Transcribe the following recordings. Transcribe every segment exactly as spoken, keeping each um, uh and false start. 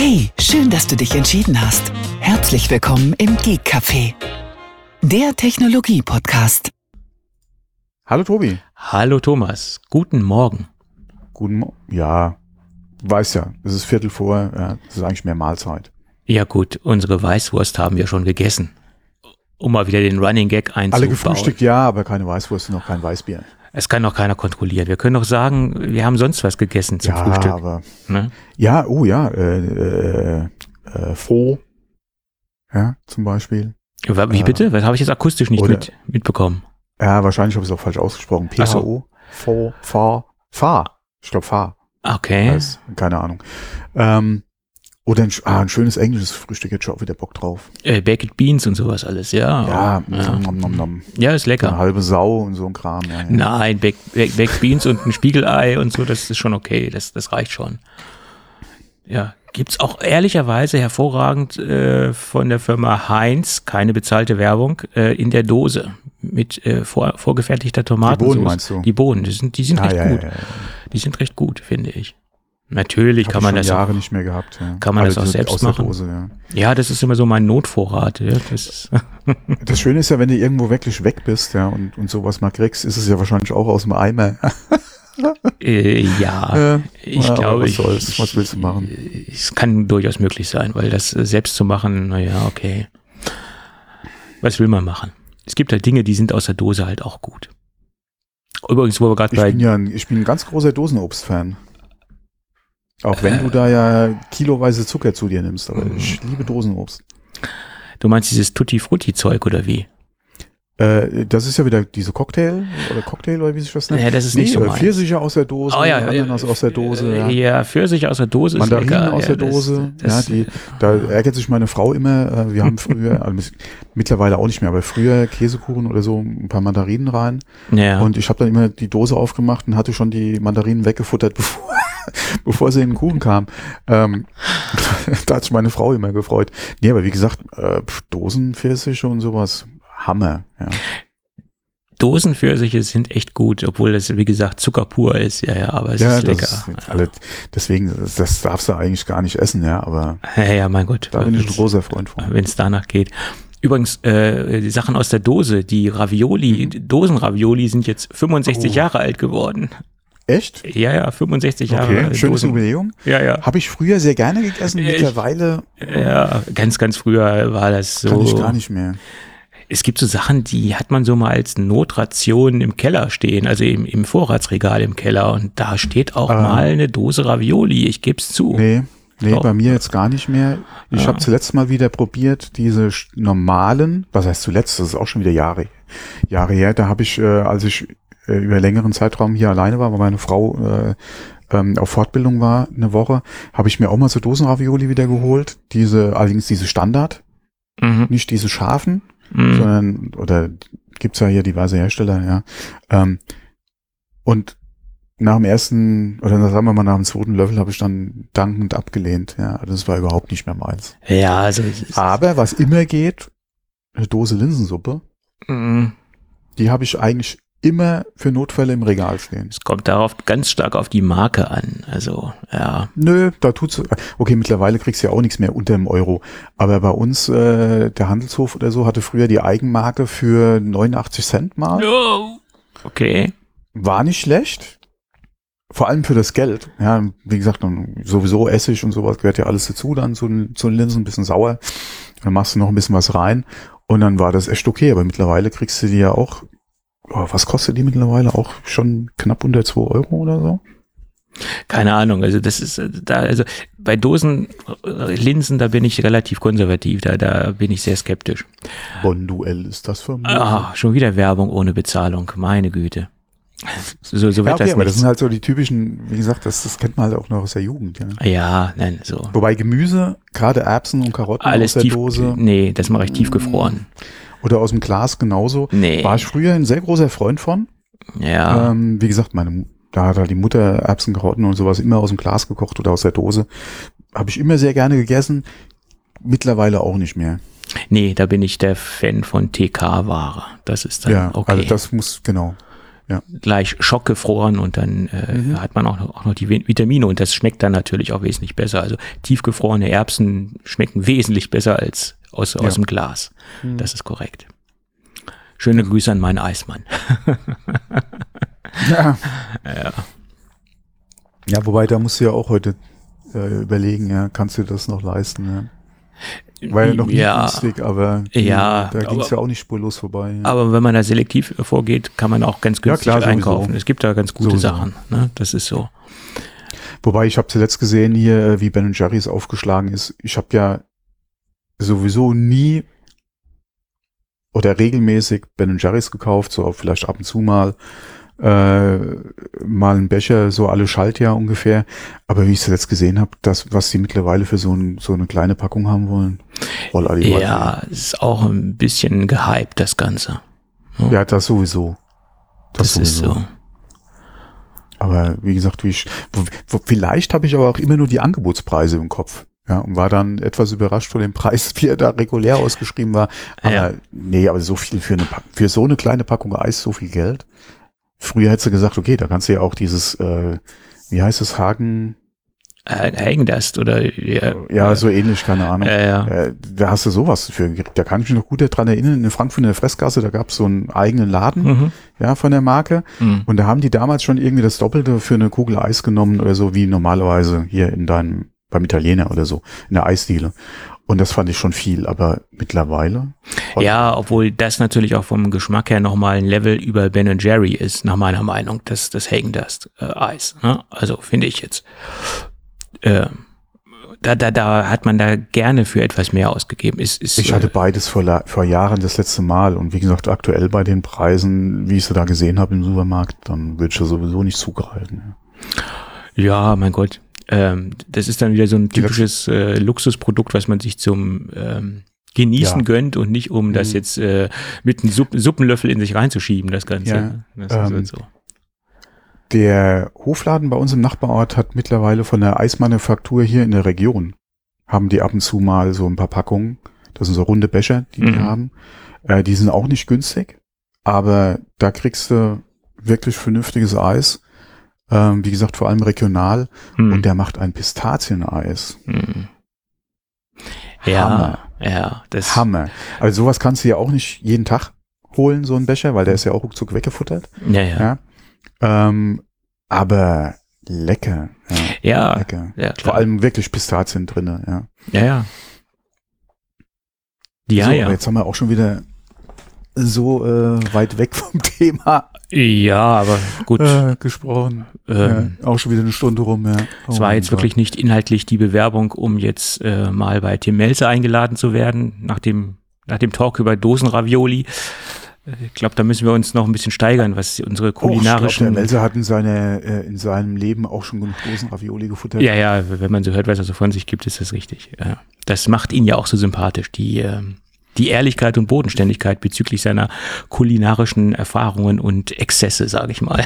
Hey, schön, dass du dich entschieden hast. Herzlich willkommen im Geek Café, der Technologie-Podcast. Hallo Tobi. Hallo Thomas, guten Morgen. Guten Morgen. Ja, weiß ja, es ist Viertel vor, ja, es ist eigentlich mehr Mahlzeit. Ja gut, unsere Weißwurst haben wir schon gegessen. Um mal wieder den Running Gag einzubauen. Alle gefrühstückt, ja, aber keine Weißwurst und noch kein Weißbier. Es kann noch keiner kontrollieren. Wir können doch sagen, wir haben sonst was gegessen zum ja, Frühstück. Aber, ne? Ja, oh ja, äh, äh, äh, Faux, ja, zum Beispiel. Wie bitte? Was habe ich jetzt akustisch nicht oder, mit, mitbekommen? Ja, wahrscheinlich habe ich es auch falsch ausgesprochen. P H O, Faux, Fahr, Fahr. Ich glaube Fahr. Okay. Heißt, keine Ahnung. Ähm, Oder ein, ah, ein schönes englisches Frühstück, jetzt schon auch wieder Bock drauf. Äh, Baked Beans und sowas alles, ja. Ja, ja. Nom, nom, nom. Ja, ist lecker. Eine halbe Sau und so ein Kram. Ja, ja. Nein, Baked, Baked Beans und ein Spiegelei und so, das ist schon okay, das, das reicht schon. Ja, gibt's auch ehrlicherweise hervorragend äh, von der Firma Heinz, keine bezahlte Werbung, äh, in der Dose mit äh, vor, vorgefertigter Tomatensauce. Die Bohnen meinst du? Die Bohnen, die sind, die sind ah, recht ja, gut. Ja, ja, ja. Die sind recht gut, finde ich. Natürlich Hab kann ich man schon das Jahre auch, nicht mehr gehabt. Ja. Kann man also das auch selbst aus der machen. Dose, ja. ja, das ist immer so mein Notvorrat. Ja. Das, ist das Schöne ist ja, wenn du irgendwo wirklich weg bist, ja, und, und sowas mal kriegst, ist es ja wahrscheinlich auch aus dem Eimer. äh, ja, äh, ich ja, glaube, was ich, soll's? Was willst du machen? Es kann durchaus möglich sein, weil das selbst zu machen, naja, okay. Was will man machen? Es gibt halt Dinge, die sind aus der Dose halt auch gut. Übrigens, wo wir gerade bei... Ich bin ja ein, ich bin ein ganz großer Dosenobst-Fan. Auch wenn äh, du da ja kiloweise Zucker zu dir nimmst, aber ich liebe Dosenobst. Du meinst dieses Tutti-Frutti-Zeug oder wie? Äh, das ist ja wieder diese Cocktail oder Cocktail oder wie sich das nennt. Ja, das ist nee, nicht so meins. Pfirsiche aus der Dose, oh, ja, Ananas ja, aus der Dose. Ja, ja Pfirsiche aus der Dose ist Mandarinen lecker. aus ja, der Dose. Das, das, ja, die, da ärgert sich meine Frau immer. Wir haben früher, also mittlerweile auch nicht mehr, aber früher Käsekuchen oder so, ein paar Mandarinen rein. Ja. Und ich habe dann immer die Dose aufgemacht und hatte schon die Mandarinen weggefuttert, bevor bevor sie in den Kuchen kam. Ähm, da hat sich meine Frau immer gefreut. Nee, aber wie gesagt, äh, Dosenpfirsiche und sowas, Hammer. Ja. Dosenpfirsiche sind echt gut, obwohl das, wie gesagt, Zucker pur ist. Ja, ja, aber es ja, ist lecker. Ist alle, deswegen, das, das darfst du eigentlich gar nicht essen, ja, aber ja, ja, mein Gott. Da bin ich ein großer Freund von. Wenn es danach geht. Übrigens, äh, die Sachen aus der Dose, die Ravioli, mhm. Dosenravioli sind jetzt fünfundsechzig oh. Jahre alt geworden. Echt? Ja, ja, fünfundsechzig Jahre. Okay, schönes Jubiläum. Ja, ja. Habe ich früher sehr gerne gegessen, mittlerweile. Ja, ganz, ganz früher war das so. Kann ich gar nicht mehr. Es gibt so Sachen, die hat man so mal als Notration im Keller stehen, also im, im Vorratsregal im Keller. Und da steht auch ähm, mal eine Dose Ravioli, ich geb's zu. Nee, nee, oh. bei mir jetzt gar nicht mehr. Ich ja. habe zuletzt mal wieder probiert, diese normalen, was heißt zuletzt, das ist auch schon wieder Jahre, Jahre her, da habe ich, äh, als ich äh, über längeren Zeitraum hier alleine war, weil meine Frau äh, ähm, auf Fortbildung war, eine Woche, habe ich mir auch mal so Dosenravioli wieder geholt, diese, allerdings diese Standard, mhm. nicht diese scharfen, Mhm. sondern, oder gibt's ja hier diverse Hersteller, ja. Ähm, und nach dem ersten, oder sagen wir mal nach dem zweiten Löffel habe ich dann dankend abgelehnt, ja. Das war überhaupt nicht mehr meins. Ja, also. Aber was immer geht, eine Dose Linsensuppe, mhm. die habe ich eigentlich immer für Notfälle im Regal stehen. Es kommt darauf ganz stark auf die Marke an. Also, ja. Nö, da tut's, okay, mittlerweile kriegst du ja auch nichts mehr unter dem Euro. Aber bei uns, äh, der Handelshof oder so, hatte früher die Eigenmarke für neunundachtzig Cent mal. Oh, okay. War nicht schlecht. Vor allem für das Geld. Ja, wie gesagt, dann sowieso Essig und sowas gehört ja alles dazu, dann zu, zu den Linsen, ein bisschen sauer. Dann machst du noch ein bisschen was rein. Und dann war das echt okay. Aber mittlerweile kriegst du die ja auch. Oh, was kostet die mittlerweile? Auch schon knapp unter zwei Euro oder so? Keine Ahnung, also das ist da, also bei Dosenlinsen, da bin ich relativ konservativ, da, da bin ich sehr skeptisch. Bonduell ist das für mich. Ah, schon wieder Werbung ohne Bezahlung, meine Güte. So, so wird ja, okay, das aber nichts. Das sind halt so die typischen, wie gesagt, das, das kennt man halt auch noch aus der Jugend. Ja, ja nein, so. Wobei Gemüse, gerade Erbsen und Karotten alles aus der tief, Dose. Nee, das mache ich tiefgefroren. Oder aus dem Glas genauso. Nee. War ich früher ein sehr großer Freund von. Ja. Ähm, wie gesagt, meine, da hat halt die Mutter Erbsen, Karotten und sowas immer aus dem Glas gekocht oder aus der Dose. Habe ich immer sehr gerne gegessen. Mittlerweile auch nicht mehr. Nee, da bin ich der Fan von T K-Ware. Das ist dann ja, okay. Also das muss, genau. Ja. gleich schockgefroren und dann äh, Mhm. hat man auch noch, auch noch die Vitamine und das schmeckt dann natürlich auch wesentlich besser. Also tiefgefrorene Erbsen schmecken wesentlich besser als aus, aus Ja. dem Glas. Mhm. Das ist korrekt. Schöne Grüße an meinen Eismann. Ja. Ja. Ja, wobei, da musst du ja auch heute äh, überlegen, ja, kannst du das noch leisten, ja. War ja noch nie Ja. günstig, aber die, Ja, da ging es aber- ja auch nicht spurlos vorbei. Ja. Aber wenn man da selektiv vorgeht, kann man auch ganz Ja, günstig klar, sowieso. einkaufen. Es gibt da ganz gute Sowieso. Sachen. Ne? Das ist so. Wobei, ich habe zuletzt gesehen hier, äh, wie Ben und Jerry's aufgeschlagen ist. Ich habe ja sowieso nie oder regelmäßig Ben und Jerry's gekauft, so vielleicht ab und zu mal äh, mal ein Becher, so alle Schaltjahr ungefähr. Aber wie ich zuletzt gesehen habe, das, was sie mittlerweile für so, ein, so eine kleine Packung haben wollen, voll alle die Ja, es ist auch ein bisschen gehypt, das Ganze. Ja, das sowieso. Das, ist so. Aber wie gesagt, wie ich, wo, wo, vielleicht habe ich aber auch immer nur die Angebotspreise im Kopf. Ja, und war dann etwas überrascht von dem Preis, wie er da regulär ausgeschrieben war. Aber Ja. nee, aber so viel für eine Pack- für so eine kleine Packung Eis, so viel Geld. Früher hättest du gesagt, okay, da kannst du ja auch dieses, äh, wie heißt es, Hagen, Äh, Hängdast oder ja, ja, so ähnlich, keine Ahnung. äh, ja. Äh, da hast du sowas für gekriegt. Da kann ich mich noch gut dran erinnern, in Frankfurt in der Fressgasse, da gab es so einen eigenen Laden, Mhm. ja, von der Marke. Mhm. Und da haben die damals schon irgendwie das Doppelte für eine Kugel Eis genommen oder so, wie normalerweise hier in deinem, beim Italiener oder so, in der Eisdiele. Und das fand ich schon viel, aber mittlerweile. Ja, obwohl das natürlich auch vom Geschmack her nochmal ein Level über Ben und Jerry ist, nach meiner Meinung, das, das Hängdast äh, Eis. Ne? Also finde ich jetzt. Äh, da, da, da hat man da gerne für etwas mehr ausgegeben. Ist, ist, Ich hatte beides vor, la- vor Jahren das letzte Mal und wie gesagt, aktuell bei den Preisen, wie ich sie da gesehen habe im Supermarkt, dann würde ich da sowieso nicht zugreifen. Ja, mein Gott. Ähm, das ist dann wieder so ein typisches äh, Luxusprodukt, was man sich zum ähm, Genießen Ja. gönnt und nicht, um das Mhm. jetzt äh, mit einem Supp Suppenlöffel in sich reinzuschieben, das Ganze. Ja, Das ist ähm, halt so. Der Hofladen bei uns im Nachbarort hat mittlerweile von der Eismanufaktur hier in der Region, haben die ab und zu mal so ein paar Packungen. Das sind so runde Becher, die die Mhm. haben. Äh, die sind auch nicht günstig, aber da kriegst du wirklich vernünftiges Eis. Ähm, wie gesagt, vor allem regional. Hm. Und der macht ein Pistazieneis. Hm. Ja, Hammer. ja, das Hammer. Also sowas kannst du ja auch nicht jeden Tag holen, so ein Becher, weil der ist ja auch ruckzuck weggefuttert. Ja, ja. Ja. Ähm, aber lecker. Ja, Ja, lecker. ja, klar. Vor allem wirklich Pistazien drinne, ja. Ja, ja. Ja, so, ja. aber jetzt haben wir auch schon wieder so äh, weit weg vom Thema Ja, aber gut. äh, gesprochen. ähm, ja, auch schon wieder eine Stunde rum, ja. Oh Es war mein jetzt Gott. wirklich nicht inhaltlich die Bewerbung, um jetzt äh, mal bei Tim Melzer eingeladen zu werden, nach dem, nach dem Talk über Dosenravioli. Äh, Ich glaube, da müssen wir uns noch ein bisschen steigern, was unsere Oh, ich glaub, kulinarischen... der Melzer hat in, seine, äh, in seinem Leben auch schon genug Dosenravioli gefuttert. ja, ja, wenn man so hört, was er so von sich gibt, ist das richtig. Ja. Das macht ihn ja auch so sympathisch, die, ähm, die Ehrlichkeit und Bodenständigkeit bezüglich seiner kulinarischen Erfahrungen und Exzesse, sage ich mal.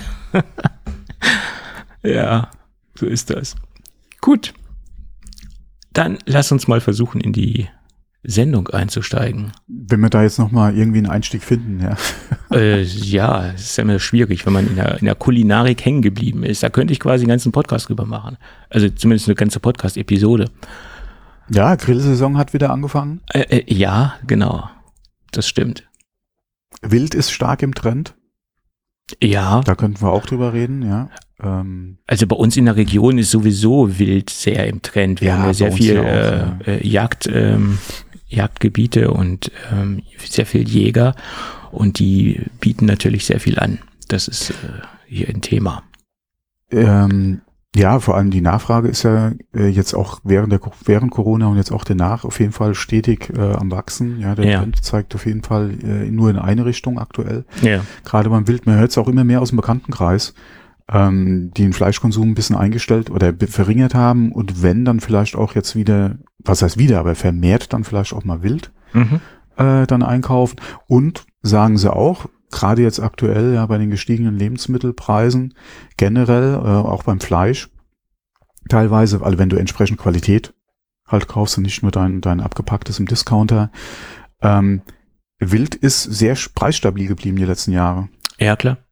Ja, so ist das. Gut. Dann lass uns mal versuchen, in die Sendung einzusteigen. Wenn wir da jetzt nochmal irgendwie einen Einstieg finden, ja. Äh, ja, es ist ja immer schwierig, wenn man in der, in der Kulinarik hängen geblieben ist. Da könnte ich quasi einen ganzen Podcast drüber machen. Also zumindest eine ganze Podcast-Episode. Ja, Grillsaison hat wieder angefangen. Äh, äh, ja, genau. Das stimmt. Wild ist stark im Trend. Ja, Da könnten wir auch drüber reden, ja. Ähm, also bei uns in der Region ist sowieso Wild sehr im Trend. Wir Ja, haben ja bei sehr uns viel ja auch, äh, ja. äh, Jagd, ähm, Jagdgebiete und ähm, sehr viel Jäger und die bieten natürlich sehr viel an. Das ist äh, hier ein Thema. ähm, ja, vor allem die Nachfrage ist ja äh, jetzt auch während der während Corona und jetzt auch danach auf jeden Fall stetig äh, am Wachsen. Ja, der Ja. Trend zeigt auf jeden Fall äh, nur in eine Richtung aktuell. Ja. Gerade beim Wild, man hört es auch immer mehr aus dem Bekanntenkreis, ähm, die den Fleischkonsum ein bisschen eingestellt oder be- verringert haben und wenn dann vielleicht auch jetzt wieder, was heißt wieder, aber vermehrt dann vielleicht auch mal Wild Mhm. äh, dann einkaufen und sagen sie auch, gerade jetzt aktuell ja bei den gestiegenen Lebensmittelpreisen generell, äh, auch beim Fleisch teilweise, also wenn du entsprechend Qualität halt kaufst und nicht nur dein, dein abgepacktes im Discounter, ähm, Wild ist sehr preisstabil geblieben die letzten Jahre. Ja, klar.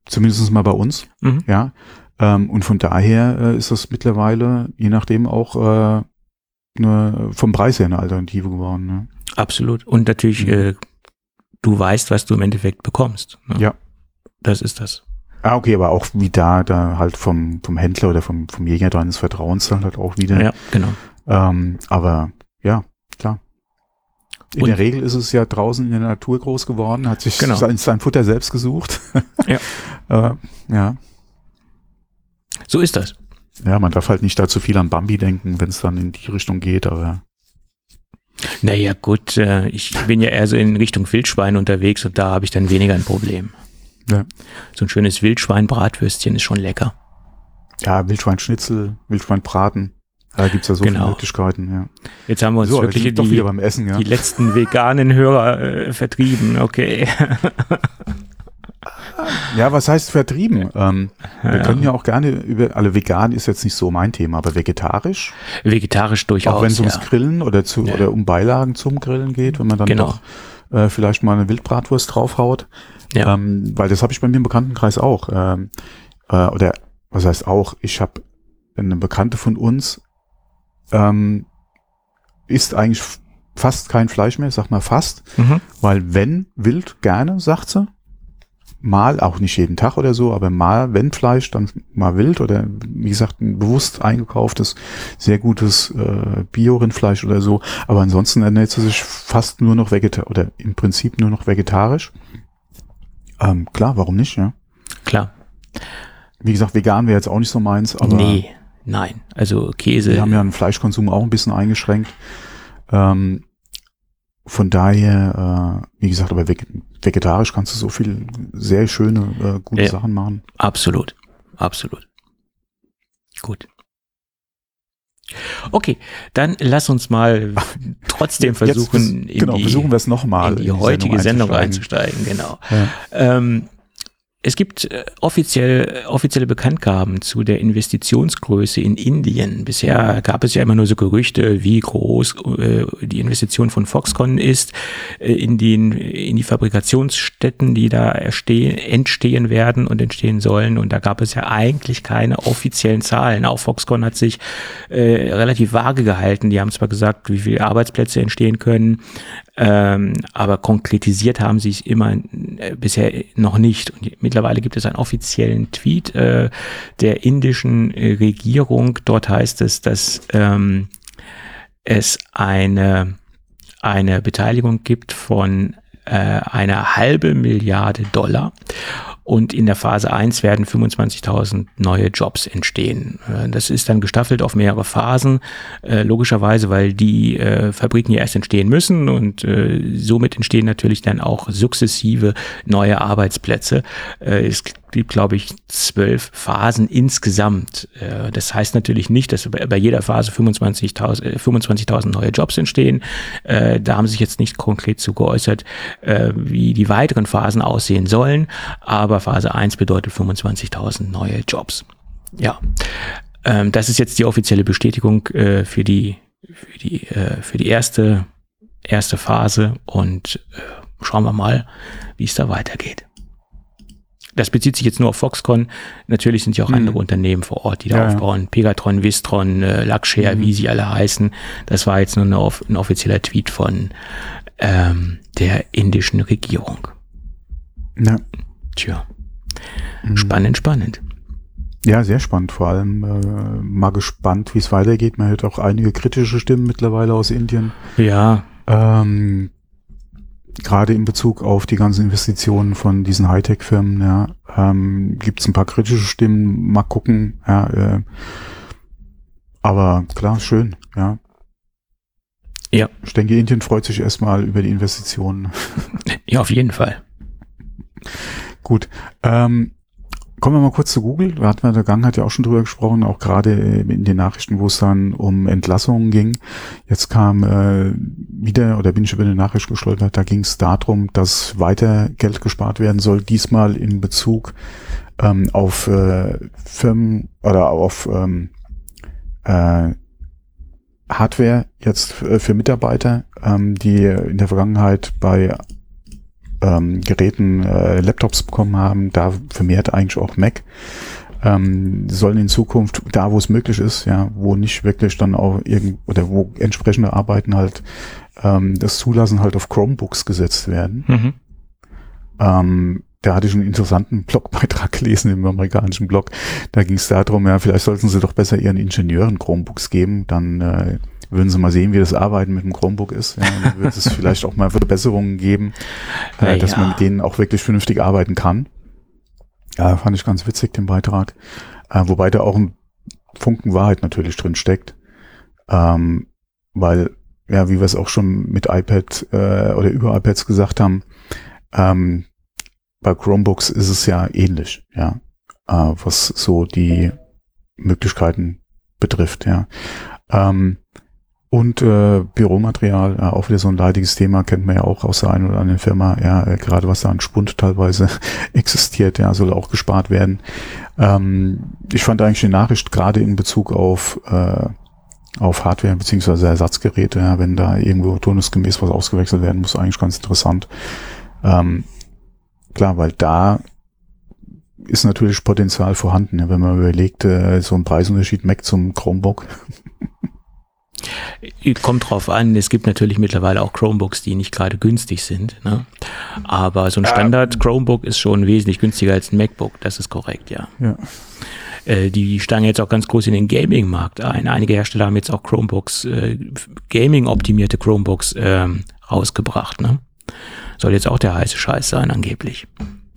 zumindest mal bei uns, Mhm. ja. Ähm, und von daher äh, ist das mittlerweile, je nachdem auch äh, eine, vom Preis her eine Alternative geworden. Ne? Absolut. Und natürlich, Mhm. äh, du weißt, was du im Endeffekt bekommst. Ne? Ja. Das ist das. Ah, okay, aber auch wie da, da halt vom, vom Händler oder vom, vom Jäger deines Vertrauens dann halt auch wieder. Ja, genau. Ähm, aber ja, klar. In Und- der Regel ist es ja draußen in der Natur groß geworden, hat sich Genau. sein, sein Futter selbst gesucht. Ja. äh, ja. So ist das. Ja, man darf halt nicht da zu viel an Bambi denken, wenn es dann in die Richtung geht, aber Naja, gut, äh, ich bin ja eher so in Richtung Wildschwein unterwegs und da habe ich dann weniger ein Problem. ja. So ein schönes Wildschwein-Bratwürstchen ist schon lecker. Ja, Wildschweinschnitzel, Wildschweinbraten, da gibt's ja so Genau. viele Möglichkeiten, ja. Jetzt haben wir uns So, aber wir wirklich sind doch die, wieder beim Essen, ja. die letzten veganen Hörer äh, vertrieben. Okay. Ja, was heißt vertrieben? Ähm, wir Ja. können ja auch gerne über, alle vegan ist jetzt nicht so mein Thema, aber vegetarisch, Vegetarisch durchaus. auch wenn es ums ja. Grillen oder zu Ja. oder um Beilagen zum Grillen geht, wenn man dann Genau. doch äh, vielleicht mal eine Wildbratwurst draufhaut, Ja. ähm, weil das habe ich bei mir im Bekanntenkreis auch. Ähm, äh, oder was heißt auch, ich habe eine Bekannte von uns, ähm, isst eigentlich f- fast kein Fleisch mehr, sag mal fast, Mhm. weil wenn wild gerne, sagt sie. Mal, auch nicht jeden Tag oder so, aber mal, wenn Fleisch, dann mal wild oder wie gesagt, ein bewusst eingekauftes, sehr gutes äh, Bio-Rindfleisch oder so. Aber ansonsten ernährt sie sich fast nur noch vegetarisch oder im Prinzip nur noch vegetarisch. Ähm, klar, warum nicht, ja. Klar. Wie gesagt, vegan wäre jetzt auch nicht so meins, aber Nee, nein. Also Käse. wir haben ja einen Fleischkonsum auch ein bisschen eingeschränkt. Ähm, von daher, äh, wie gesagt, aber veg- vegetarisch kannst du so viel sehr schöne, äh, gute Ja. Sachen machen. Absolut. Absolut. Gut. Okay, dann lass uns mal trotzdem versuchen, Jetzt, in, genau, die, versuchen wir es nochmal in die heutige Sendung einzusteigen. Genau. Ähm, es gibt äh, offiziell, offizielle Bekanntgaben zu der Investitionsgröße in Indien. Bisher gab es ja immer nur so Gerüchte, wie groß äh, die Investition von Foxconn ist äh, in, den, in die Fabrikationsstätten, die da erstehen, entstehen werden und entstehen sollen. Und da gab es ja eigentlich keine offiziellen Zahlen. Auch Foxconn hat sich äh, relativ vage gehalten. Die haben zwar gesagt, wie viele Arbeitsplätze entstehen können, ähm, aber konkretisiert haben sie es immer äh, bisher noch nicht. Und mittlerweile gibt es einen offiziellen Tweet äh, der indischen äh, Regierung. Dort heißt es, dass ähm, es eine, eine Beteiligung gibt von äh, einer halbe Milliarde Dollar. Und in der Phase eins werden fünfundzwanzigtausend neue Jobs entstehen. Äh, Das ist dann gestaffelt auf mehrere Phasen, äh, logischerweise, weil die äh, Fabriken ja erst entstehen müssen und äh, somit entstehen natürlich dann auch sukzessive neue Arbeitsplätze. Äh, es gibt, glaube ich, zwölf Phasen insgesamt. Äh, das heißt natürlich nicht, dass bei bei jeder Phase fünfundzwanzigtausend äh, fünfundzwanzigtausend neue Jobs entstehen. Äh, Da haben sich jetzt nicht konkret zu geäußert, äh, wie die weiteren Phasen aussehen sollen, aber Phase eins bedeutet fünfundzwanzigtausend neue Jobs. Ja, ähm, das ist jetzt die offizielle Bestätigung äh, für die für die äh, für die erste erste Phase und äh, schauen wir mal, wie es da weitergeht. Das bezieht sich jetzt nur auf Foxconn. Natürlich sind ja auch Mhm. andere Unternehmen vor Ort, die da Ja, ja. aufbauen. Pegatron, Wistron, äh, Luxshare, Mhm. wie sie alle heißen. Das war jetzt nur eine, off- ein offizieller Tweet von ähm, der indischen Regierung. Ja. Tja, Mhm. spannend, spannend. Ja, sehr spannend. Vor allem äh, mal gespannt, wie es weitergeht. Man hört auch einige kritische Stimmen mittlerweile aus Indien. Ja, Ähm, gerade in Bezug auf die ganzen Investitionen von diesen Hightech-Firmen, ja, ähm, gibt es ein paar kritische Stimmen. Mal gucken. Ja, äh, aber klar, schön. Ja. Ja. Ich denke, Indien freut sich erstmal über die Investitionen. ja, auf jeden Fall. Gut. Ähm, kommen wir mal kurz zu Google. Da hatten wir in der Vergangenheit ja auch schon drüber gesprochen, auch gerade in den Nachrichten, wo es dann um Entlassungen ging. Jetzt kam äh, wieder, oder bin ich über eine Nachricht gestolpert, da ging es darum, dass weiter Geld gespart werden soll, diesmal in Bezug ähm, auf äh, Firmen oder auf ähm, äh, Hardware jetzt äh, für Mitarbeiter, ähm, die in der Vergangenheit bei ähm, Geräten äh, Laptops bekommen haben, da vermehrt eigentlich auch Mac, ähm, sollen in Zukunft, da wo es möglich ist, ja, wo nicht wirklich dann auch irgend oder wo entsprechende Arbeiten halt ähm, das Zulassen halt auf Chromebooks gesetzt werden. Mhm. Ähm, da hatte ich einen interessanten Blogbeitrag gelesen im amerikanischen Blog. Da ging es darum, ja, vielleicht sollten sie doch besser ihren Ingenieuren Chromebooks geben, dann äh, würden sie mal sehen, wie das Arbeiten mit dem Chromebook ist. Ja, dann wird es vielleicht auch mal Verbesserungen geben, äh, dass ja. man mit denen auch wirklich vernünftig arbeiten kann. Ja, fand ich ganz witzig, den Beitrag. Äh, wobei da auch ein Funken Wahrheit natürlich drin steckt. Ähm, weil, ja, wie wir es auch schon mit iPad äh, oder über iPads gesagt haben, ähm, bei Chromebooks ist es ja ähnlich, ja, äh, was so die Möglichkeiten betrifft, ja. Ähm, und äh, Büromaterial, äh, auch wieder so ein leidiges Thema, kennt man ja auch aus der einen oder anderen Firma, ja, äh, gerade was da an Spund teilweise existiert, ja, soll auch gespart werden. Ähm, ich fand eigentlich die Nachricht gerade in Bezug auf äh, auf Hardware beziehungsweise Ersatzgeräte, ja, wenn da irgendwo turnusgemäß was ausgewechselt werden muss, eigentlich ganz interessant. Ähm, klar, weil da ist natürlich Potenzial vorhanden, ja, wenn man überlegt, äh, so ein Preisunterschied Mac zum Chromebook. Kommt drauf an, es gibt natürlich mittlerweile auch Chromebooks, die nicht gerade günstig sind, ne? Aber so ein Standard Chromebook ist schon wesentlich günstiger als ein MacBook, das ist korrekt, ja. Ja. Äh, die steigen jetzt auch ganz groß in den Gaming-Markt ein. Einige Hersteller haben jetzt auch Chromebooks, äh, Gaming-optimierte Chromebooks äh, rausgebracht, ne? Soll jetzt auch der heiße Scheiß sein, angeblich.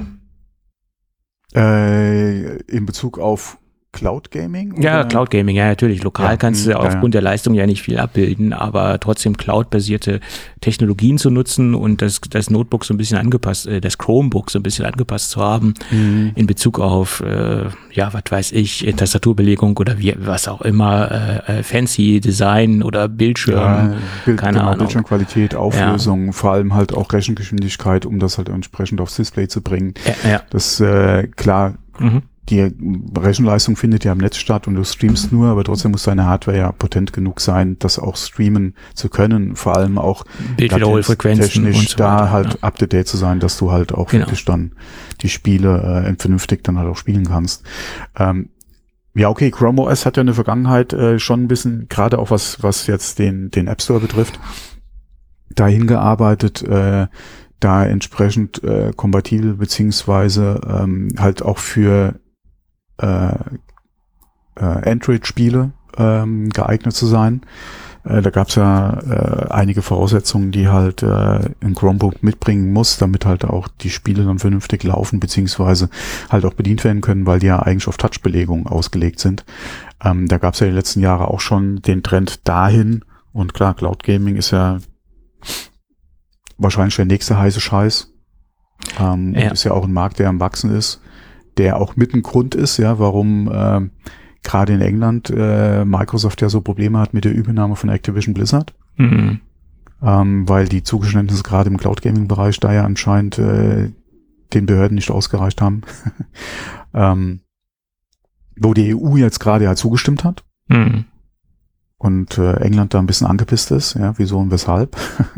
Äh, in Bezug auf Cloud Gaming? Ja, oder? Cloud Gaming, ja natürlich. Lokal ja, kannst du ja, aufgrund ja. der Leistung ja nicht viel abbilden, aber trotzdem Cloud-basierte Technologien zu nutzen und das, das Notebook so ein bisschen angepasst, äh, das Chromebook so ein bisschen angepasst zu haben mhm. in Bezug auf, äh, ja, was weiß ich, Tastaturbelegung oder wie, was auch immer, äh, fancy Design oder Bildschirm, ja, Bild, keine genau, Ahnung. Bildschirmqualität, Auflösung, ja. vor allem halt auch Rechengeschwindigkeit, um das halt entsprechend aufs Display zu bringen. Ja, ja. Das, äh, klar, mhm. die Rechenleistung findet ja im Netz statt und du streamst nur, aber trotzdem muss deine Hardware ja potent genug sein, das auch streamen zu können, vor allem auch Bildwiederholfrequenzen technisch und so da weiter, halt ja. up to date zu sein, dass du halt auch genau. wirklich dann die Spiele äh, vernünftig dann halt auch spielen kannst. Ähm, ja, okay, Chrome O S hat ja in der Vergangenheit äh, schon ein bisschen, gerade auch was was jetzt den den App Store betrifft, dahin gearbeitet, äh, da entsprechend äh, kompatibel beziehungsweise ähm, halt auch für äh, äh, Android-Spiele ähm, geeignet zu sein. Äh, da gab es ja äh, einige Voraussetzungen, die halt äh, ein Chromebook mitbringen muss, damit halt auch die Spiele dann vernünftig laufen, beziehungsweise halt auch bedient werden können, weil die ja eigentlich auf Touch-Belegung ausgelegt sind. Ähm, da gab es ja die letzten Jahre auch schon den Trend dahin und klar, Cloud Gaming ist ja wahrscheinlich der nächste heiße Scheiß. Ähm, ja. Und ist ja auch ein Markt, der am Wachsen ist, der auch mit ein Grund ist, ja, warum äh, gerade in England äh, Microsoft ja so Probleme hat mit der Übernahme von Activision Blizzard. Mhm. Ähm, weil die Zugeständnisse gerade im Cloud-Gaming-Bereich da ja anscheinend äh, den Behörden nicht ausgereicht haben. ähm, wo die E U jetzt gerade ja zugestimmt hat. Mhm. Und äh, England da ein bisschen angepisst ist, ja, wieso und weshalb.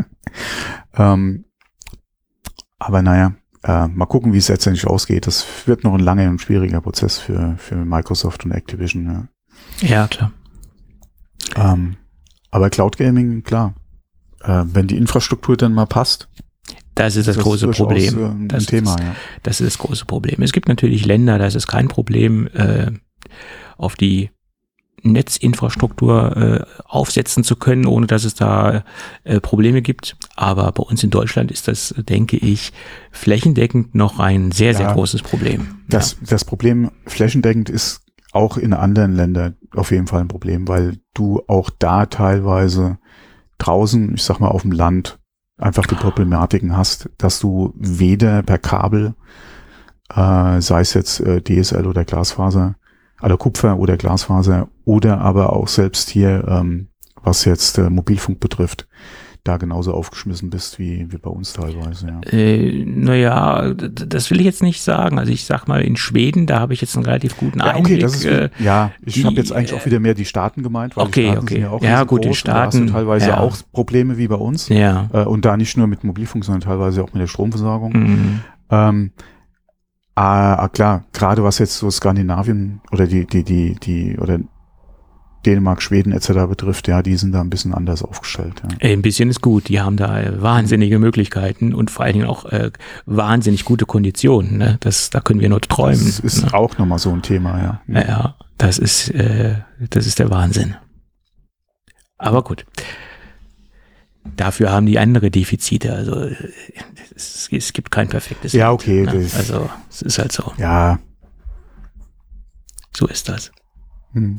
ähm, aber naja, äh, mal gucken, wie es letztendlich ausgeht. Das wird noch ein langer und schwieriger Prozess für, für Microsoft und Activision. Ja, ja klar. Ähm, aber Cloud Gaming, klar, äh, wenn die Infrastruktur dann mal passt. Das ist das, das große ist Problem. Äh, ein das, Thema, ist, ja. das ist das große Problem. Es gibt natürlich Länder, das ist kein Problem, äh, auf die Netzinfrastruktur äh, aufsetzen zu können, ohne dass es da äh, Probleme gibt. Aber bei uns in Deutschland ist das, denke ich, flächendeckend noch ein sehr, sehr ja, großes Problem. Das, ja. das Problem flächendeckend ist auch in anderen Ländern auf jeden Fall ein Problem, weil du auch da teilweise draußen, ich sag mal auf dem Land, einfach die Problematiken hast, dass du weder per Kabel, äh, sei es jetzt äh, D S L oder Glasfaser, also Kupfer oder Glasfaser oder aber auch selbst hier, ähm, was jetzt äh, Mobilfunk betrifft, da genauso aufgeschmissen bist wie, wie bei uns teilweise. Ja. Äh, naja, das will ich jetzt nicht sagen. Also ich sag mal, in Schweden, da habe ich jetzt einen relativ guten ja, Einblick. Okay, das ist, äh, ja, ich habe jetzt eigentlich auch wieder mehr die Staaten gemeint, weil okay, die Staaten okay. sind ja auch ja, gut, in Staaten, Staaten, da hast du teilweise ja. auch Probleme wie bei uns. Ja. Äh, und da nicht nur mit Mobilfunk, sondern teilweise auch mit der Stromversorgung. Mhm. Ähm, ah, klar, gerade was jetzt so Skandinavien oder die, die, die, die, oder Dänemark, Schweden et cetera betrifft, ja, die sind da ein bisschen anders aufgestellt. Ja. Ein bisschen ist gut. Die haben da äh, wahnsinnige Möglichkeiten und vor allen Dingen auch äh, wahnsinnig gute Konditionen. Ne? Das, da können wir nur träumen. Das ist ne? auch nochmal so ein Thema, ja. Ja, ja, das ist, äh, das ist der Wahnsinn. Aber gut. Dafür haben die andere Defizite. Also es, es gibt kein perfektes Ja, Land, okay. Ne? Das, also es ist halt so. Ja. So ist das. Hm.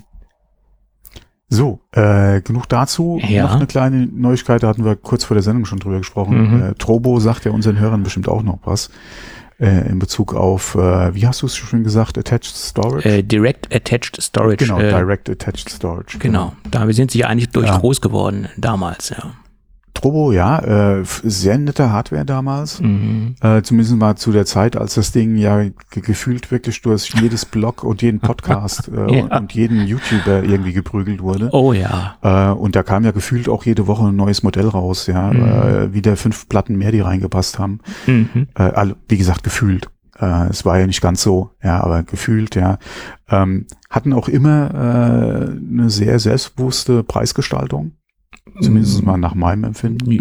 So, äh, genug dazu. Ja. Noch eine kleine Neuigkeit, da hatten wir kurz vor der Sendung schon drüber gesprochen. Mhm. Äh, Trobo sagt ja unseren Hörern bestimmt auch noch was äh, in Bezug auf, äh, wie hast du es schon gesagt, Attached Storage? Äh, Direct Attached Storage. Genau, äh, Direct Attached Storage. Genau, da sind sie eigentlich durch Ja. groß geworden damals, ja. Trobo, ja, äh, sehr nette Hardware damals. Mhm. Äh, zumindest mal zu der Zeit, als das Ding ja ge- gefühlt wirklich durch jedes Blog und jeden Podcast äh, Ja. und, und jeden YouTuber irgendwie geprügelt wurde. Oh ja. Äh, und da kam ja gefühlt auch jede Woche ein neues Modell raus, ja, Mhm. äh, wieder fünf Platten mehr, die reingepasst haben. Mhm. Äh, all, wie gesagt, gefühlt. Äh, es war ja nicht ganz so, ja, aber gefühlt, ja. Ähm, hatten auch immer äh, eine sehr selbstbewusste Preisgestaltung. Zumindest mal nach meinem Empfinden.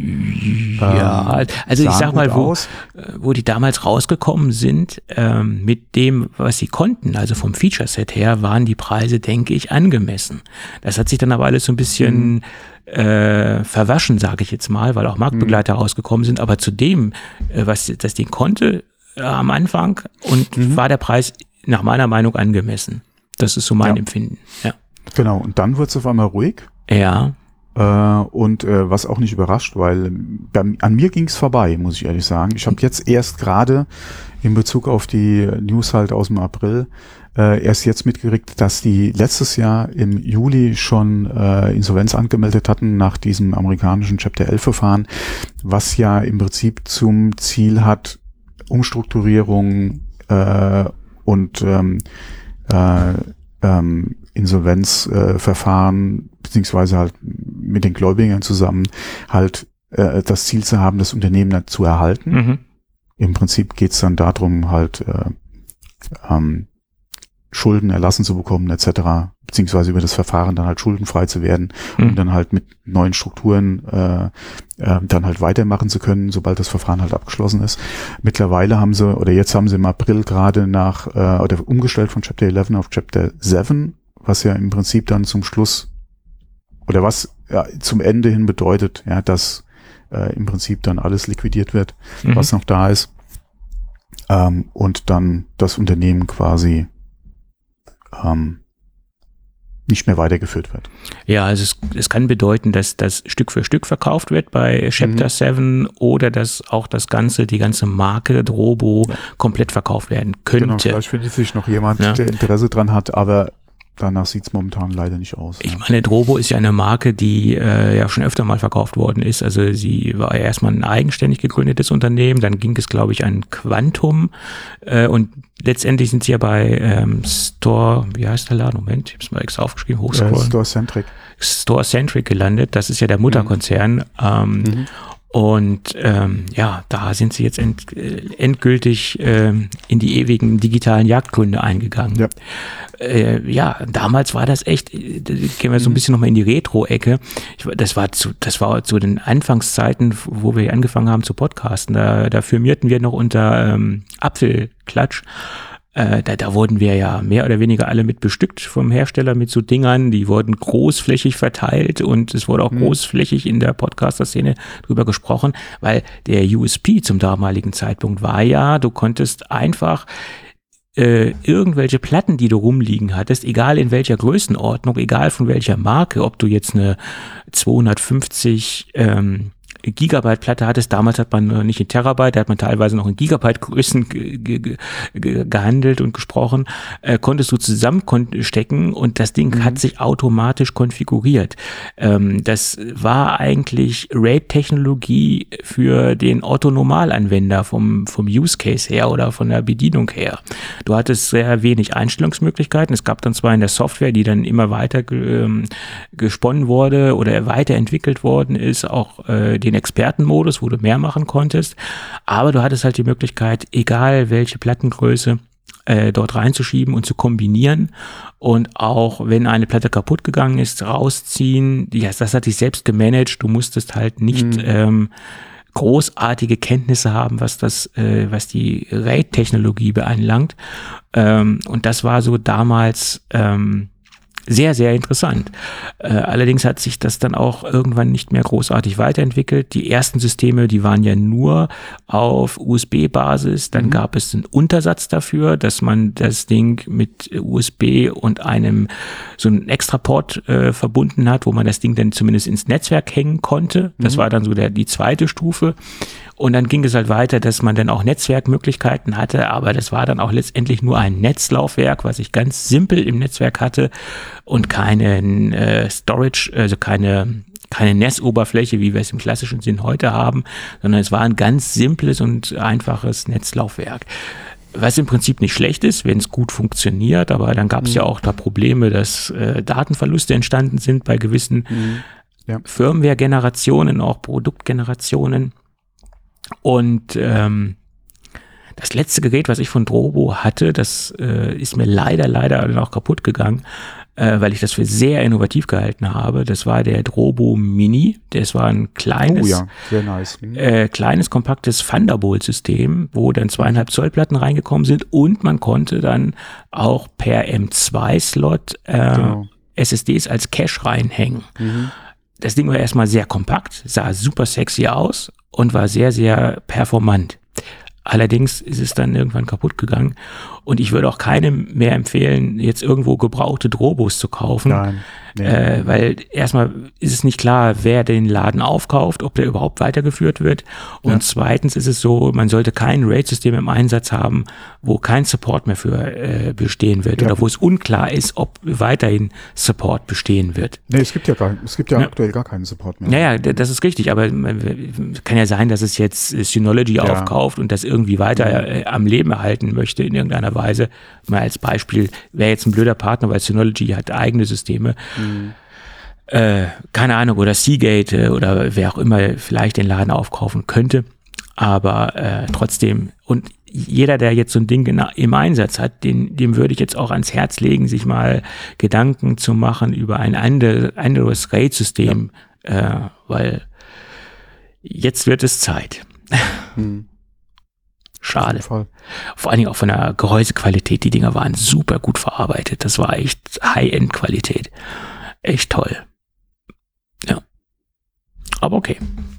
Ja, Ähm, also ich sahen sag mal, gut wo, aus. wo die damals rausgekommen sind, ähm, mit dem, was sie konnten, also vom Feature-Set her, waren die Preise, denke ich, angemessen. Das hat sich dann aber alles so ein bisschen Mhm. äh, verwaschen, sage ich jetzt mal, weil auch Marktbegleiter Mhm. rausgekommen sind, aber zu dem, äh, was das Ding konnte äh, am Anfang und Mhm. war der Preis nach meiner Meinung angemessen. Das ist so mein Ja. Empfinden. Ja. Genau, und dann wird es auf einmal ruhig. Ja. Äh, und äh, was auch nicht überrascht, weil bei, an mir ging es vorbei, muss ich ehrlich sagen. Ich habe jetzt erst gerade in Bezug auf die News halt aus dem April äh, erst jetzt mitgekriegt, dass die letztes Jahr im Juli schon äh, Insolvenz angemeldet hatten nach diesem amerikanischen Chapter elf Verfahren, was ja im Prinzip zum Ziel hat, Umstrukturierung äh, und ähm, äh, ähm, Insolvenzverfahren äh, beziehungsweise halt mit den Gläubigern zusammen halt äh, das Ziel zu haben, das Unternehmen zu erhalten. Mhm. Im Prinzip geht es dann darum, halt äh, ähm, Schulden erlassen zu bekommen et cetera, beziehungsweise über das Verfahren dann halt schuldenfrei zu werden, um Mhm. dann halt mit neuen Strukturen äh, äh, dann halt weitermachen zu können, sobald das Verfahren halt abgeschlossen ist. Mittlerweile haben sie, oder jetzt haben sie im April gerade nach, äh, oder umgestellt von Chapter elf auf Chapter sieben, was ja im Prinzip dann zum Schluss, oder was ja, zum Ende hin bedeutet, ja, dass äh, im Prinzip dann alles liquidiert wird, Mhm. was noch da ist, ähm, und dann das Unternehmen quasi ähm, nicht mehr weitergeführt wird. Ja, also es, es kann bedeuten, dass das Stück für Stück verkauft wird bei Chapter Mhm. sieben oder dass auch das ganze, die ganze Marke Drobo Ja. komplett verkauft werden Genau, könnte. vielleicht findet sich noch jemand, Ja. der Interesse dran hat, aber danach sieht es momentan leider nicht aus. Ich ja. meine, Drobo ist ja eine Marke, die äh, ja schon öfter mal verkauft worden ist. Also sie war ja erstmal ein eigenständig gegründetes Unternehmen, dann ging es, glaube ich, an Quantum äh, und letztendlich sind sie ja bei ähm, Store, wie heißt der Laden? Moment, ich habe es mal extra aufgeschrieben, Äh, hochscrollen. Store-Centric. Store Centric gelandet, das ist ja der Mutterkonzern. Ähm, Mhm. Und ähm, ja, da sind sie jetzt end, äh, endgültig ähm, in die ewigen digitalen Jagdgründe eingegangen. Ja. Äh, ja, damals war das echt, äh, da gehen wir so ein bisschen nochmal in die Retro-Ecke. Ich, das war zu, das war zu den Anfangszeiten, wo wir angefangen haben zu podcasten. Da, da firmierten wir noch unter ähm, Apfelklatsch. Äh, da, da wurden wir ja mehr oder weniger alle mit bestückt vom Hersteller mit so Dingern, die wurden großflächig verteilt und es wurde auch Mhm. großflächig in der Podcaster-Szene drüber gesprochen, weil der U S P zum damaligen Zeitpunkt war ja, du konntest einfach äh, irgendwelche Platten, die du rumliegen hattest, egal in welcher Größenordnung, egal von welcher Marke, ob du jetzt eine zweihundertfünfzig ähm, Gigabyte-Platte hattest, damals hat man nicht in Terabyte, da hat man teilweise noch in Gigabyte-Größen ge- ge- ge- gehandelt und gesprochen, äh, konntest du zusammenstecken und das Ding mhm. hat sich automatisch konfiguriert. Ähm, das war eigentlich RAID-Technologie für den Otto-Normalanwender vom, vom Use-Case her oder von der Bedienung her. Du hattest sehr wenig Einstellungsmöglichkeiten. Es gab dann zwar in der Software, die dann immer weiter ähm, gesponnen wurde oder weiterentwickelt worden ist, auch äh, den Expertenmodus, wo du mehr machen konntest, aber du hattest halt die Möglichkeit, egal welche Plattengröße, äh, dort reinzuschieben und zu kombinieren und auch wenn eine Platte kaputt gegangen ist, rausziehen, ja, das hat sich selbst gemanagt, du musstest halt nicht mhm. ähm, großartige Kenntnisse haben, was das, äh, was die RAID-Technologie beanlangt, ähm, und das war so damals ähm, sehr, sehr interessant. Äh, allerdings hat sich das dann auch irgendwann nicht mehr großartig weiterentwickelt. Die ersten Systeme, die waren ja nur auf U S B-Basis. Dann mhm. gab es einen Untersatz dafür, dass man das Ding mit U S B und einem so einen Extraport äh, verbunden hat, wo man das Ding dann zumindest ins Netzwerk hängen konnte. Das mhm. war dann so der, die zweite Stufe. Und dann ging es halt weiter, dass man dann auch Netzwerkmöglichkeiten hatte, aber das war dann auch letztendlich nur ein Netzlaufwerk, was ich ganz simpel im Netzwerk hatte und keine äh, Storage, also keine keine N E S-Oberfläche, wie wir es im klassischen Sinn heute haben, sondern es war ein ganz simples und einfaches Netzlaufwerk. Was im Prinzip nicht schlecht ist, wenn es gut funktioniert, aber dann gab es mhm. ja auch da Probleme, dass äh, Datenverluste entstanden sind bei gewissen mhm. ja. Firmware-Generationen, auch Produktgenerationen. Und ähm, das letzte Gerät, was ich von Drobo hatte, das äh, ist mir leider, leider dann auch kaputt gegangen, äh, weil ich das für sehr innovativ gehalten habe. Das war der Drobo Mini. Das war ein kleines, oh ja, sehr nice. Mhm. äh, kleines, kompaktes Thunderbolt-System, wo dann zweieinhalb Zoll Platten reingekommen sind und man konnte dann auch per M zwei Slot äh, genau. S S Ds als Cache reinhängen. Mhm. Das Ding war erstmal sehr kompakt, sah super sexy aus und war sehr, sehr performant. Allerdings ist es dann irgendwann kaputt gegangen und ich würde auch keinem mehr empfehlen, jetzt irgendwo gebrauchte Drobos zu kaufen. Nein. Nee. Äh, weil erstmal ist es nicht klar, wer den Laden aufkauft, ob der überhaupt weitergeführt wird. Und ja. zweitens ist es so, man sollte kein RAID-System im Einsatz haben, wo kein Support mehr für äh, bestehen wird ja. oder wo es unklar ist, ob weiterhin Support bestehen wird. Nee, es gibt ja gar, es gibt ja, ja. aktuell gar keinen Support mehr. Naja, das ist richtig, aber kann ja sein, dass es jetzt Synology ja. aufkauft und das irgendwie weiter äh, am Leben erhalten möchte in irgendeiner Weise. Mal als Beispiel, wäre jetzt ein blöder Partner, weil Synology hat eigene Systeme. Mhm. Äh, keine Ahnung, oder Seagate äh, oder wer auch immer vielleicht den Laden aufkaufen könnte, aber äh, trotzdem, und jeder, der jetzt so ein Ding im Einsatz hat, den, dem würde ich jetzt auch ans Herz legen, sich mal Gedanken zu machen über ein andere, anderes RAID-System, ja. äh, weil jetzt wird es Zeit. Mhm. Schade. Vor allen Dingen auch von der Gehäusequalität. Die Dinger waren super gut verarbeitet. Das war echt High-End-Qualität. Echt toll. Ja. Aber okay.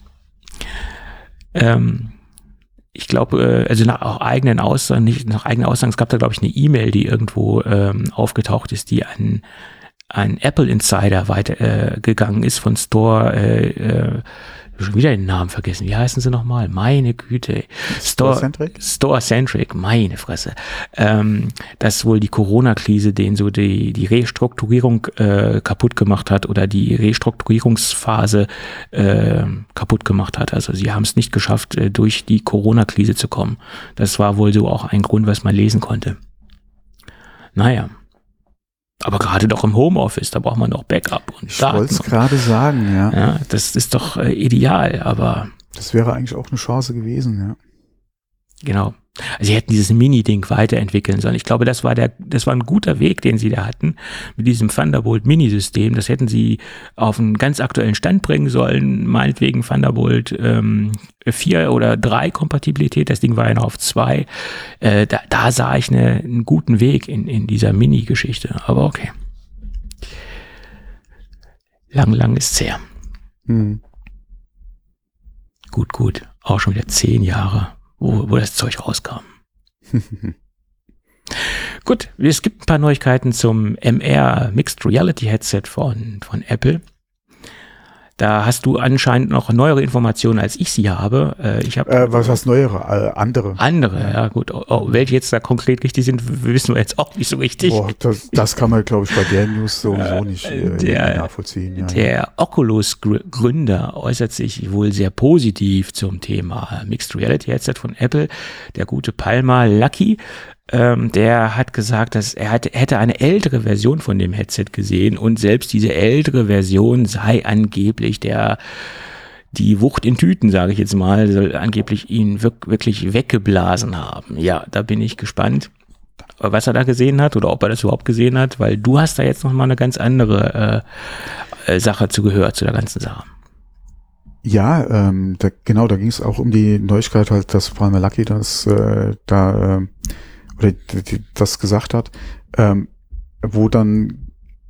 Ähm, ich glaube, also nach auch eigenen Aussagen, nicht nach eigenen Aussagen, es gab da, glaube ich, eine E-Mail, die irgendwo ähm, aufgetaucht ist, die an, an Apple Insider weitergegangen äh, ist von Store, äh, äh, schon wieder den Namen vergessen. Wie heißen sie nochmal? Meine Güte. Store-Centric? Store-Centric, meine Fresse. Ähm, dass wohl die Corona-Krise denen so die, die Restrukturierung äh, kaputt gemacht hat oder die Restrukturierungsphase äh, kaputt gemacht hat. Also sie haben es nicht geschafft, äh, durch die Corona-Krise zu kommen. Das war wohl so auch ein Grund, was man lesen konnte. Naja. Aber gerade doch im Homeoffice, da braucht man noch Backup und Ich wollte es gerade sagen, ja. Ja, das ist doch äh, ideal, aber... Das wäre eigentlich auch eine Chance gewesen, ja. Genau. Also sie hätten dieses Mini-Ding weiterentwickeln sollen. Ich glaube, das war der, das war ein guter Weg, den sie da hatten, mit diesem Thunderbolt Mini-System. Das hätten sie auf einen ganz aktuellen Stand bringen sollen, meinetwegen Thunderbolt ähm, vier oder drei Kompatibilität. Das Ding war ja noch auf zwei. Äh, da, da sah ich eine, einen guten Weg in, in dieser Mini-Geschichte. Aber okay. Lang, lang ist's her. Hm. Gut, gut. Auch schon wieder zehn Jahre. Wo, wo das Zeug rauskam. Gut, es gibt ein paar Neuigkeiten zum M R Mixed Reality Headset von, von Apple. Da hast du anscheinend noch neuere Informationen, als ich sie habe. Äh, ich hab, äh, was heißt neuere? Äh, andere. Andere, ja, ja gut. Oh, welche jetzt da konkret richtig sind, wissen wir jetzt auch nicht so richtig. Boah, das, das kann man, glaube ich, bei der News sowieso nicht äh, der, nachvollziehen. Ja, der ja. Oculus-Gründer äußert sich wohl sehr positiv zum Thema Mixed Reality Headset von Apple. Der gute Palmer Luckey, ähm, der hat gesagt, dass er hatte, hätte eine ältere Version von dem Headset gesehen und selbst diese ältere Version sei angeblich der die Wucht in Tüten, sage ich jetzt mal, soll angeblich ihn wirk- wirklich weggeblasen haben. Ja, da bin ich gespannt, was er da gesehen hat oder ob er das überhaupt gesehen hat, weil du hast da jetzt nochmal eine ganz andere äh, äh, Sache zu gehört, zu der ganzen Sache. Ja, ähm, da, genau, da ging es auch um die Neuigkeit halt, dass Palmer Luckey das äh, da äh, oder die, die, das gesagt hat, ähm, wo dann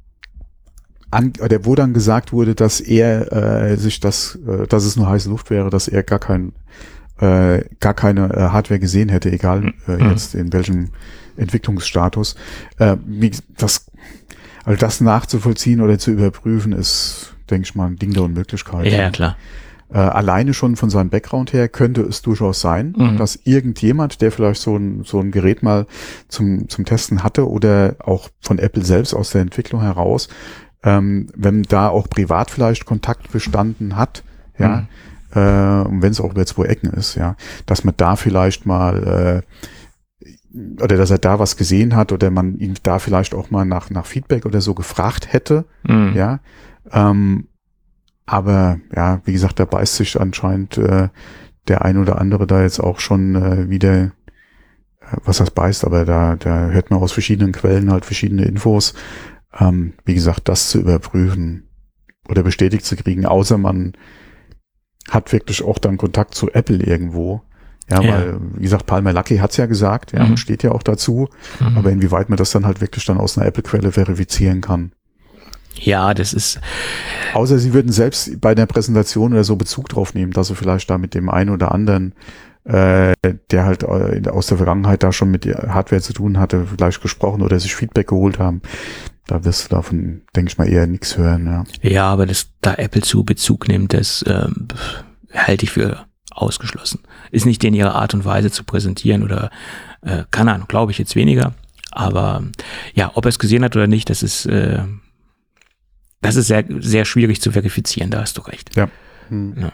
an, oder wo dann gesagt wurde, dass er äh, sich das, äh, dass es nur heiße Luft wäre, dass er gar kein äh, gar keine äh, Hardware gesehen hätte, egal äh, mhm. jetzt in welchem Entwicklungsstatus. Äh, wie, das, also das nachzuvollziehen oder zu überprüfen, ist, denke ich mal, ein Ding der Unmöglichkeit. Ja, ja, klar. Äh, alleine schon von seinem Background her könnte es durchaus sein, mhm. dass irgendjemand, der vielleicht so ein, so ein Gerät mal zum, zum Testen hatte oder auch von Apple selbst aus der Entwicklung heraus, ähm, wenn da auch privat vielleicht Kontakt bestanden hat, ja, mhm. äh, und wenn es auch über zwei Ecken ist, ja, dass man da vielleicht mal äh, oder dass er da was gesehen hat oder man ihn da vielleicht auch mal nach, nach Feedback oder so gefragt hätte, mhm. ja, ähm, aber ja, wie gesagt, da beißt sich anscheinend äh, der ein oder andere da jetzt auch schon äh, wieder, äh, was das beißt, aber da, da hört man aus verschiedenen Quellen halt verschiedene Infos. Ähm, wie gesagt, das zu überprüfen oder bestätigt zu kriegen, außer man hat wirklich auch dann Kontakt zu Apple irgendwo. Ja, ja. Weil, wie gesagt, Palmer Luckey hat's ja gesagt, ja, mhm. und steht ja auch dazu, mhm. aber inwieweit man das dann halt wirklich dann aus einer Apple-Quelle verifizieren kann. Ja, das ist... Außer sie würden selbst bei der Präsentation oder so Bezug drauf nehmen, dass sie vielleicht da mit dem einen oder anderen, äh, der halt äh, aus der Vergangenheit da schon mit Hardware zu tun hatte, vielleicht gesprochen oder sich Feedback geholt haben. Da wirst du davon, denke ich mal, eher nichts hören. Ja, ja, aber dass da Apple zu Bezug nimmt, das ähm, halte ich für ausgeschlossen. Ist nicht in ihrer Art und Weise zu präsentieren oder, äh, keine Ahnung, glaube ich jetzt weniger. Aber ja, ob er es gesehen hat oder nicht, das ist... Äh, Das ist sehr, sehr schwierig zu verifizieren, da hast du recht. Ja. Hm. Ja.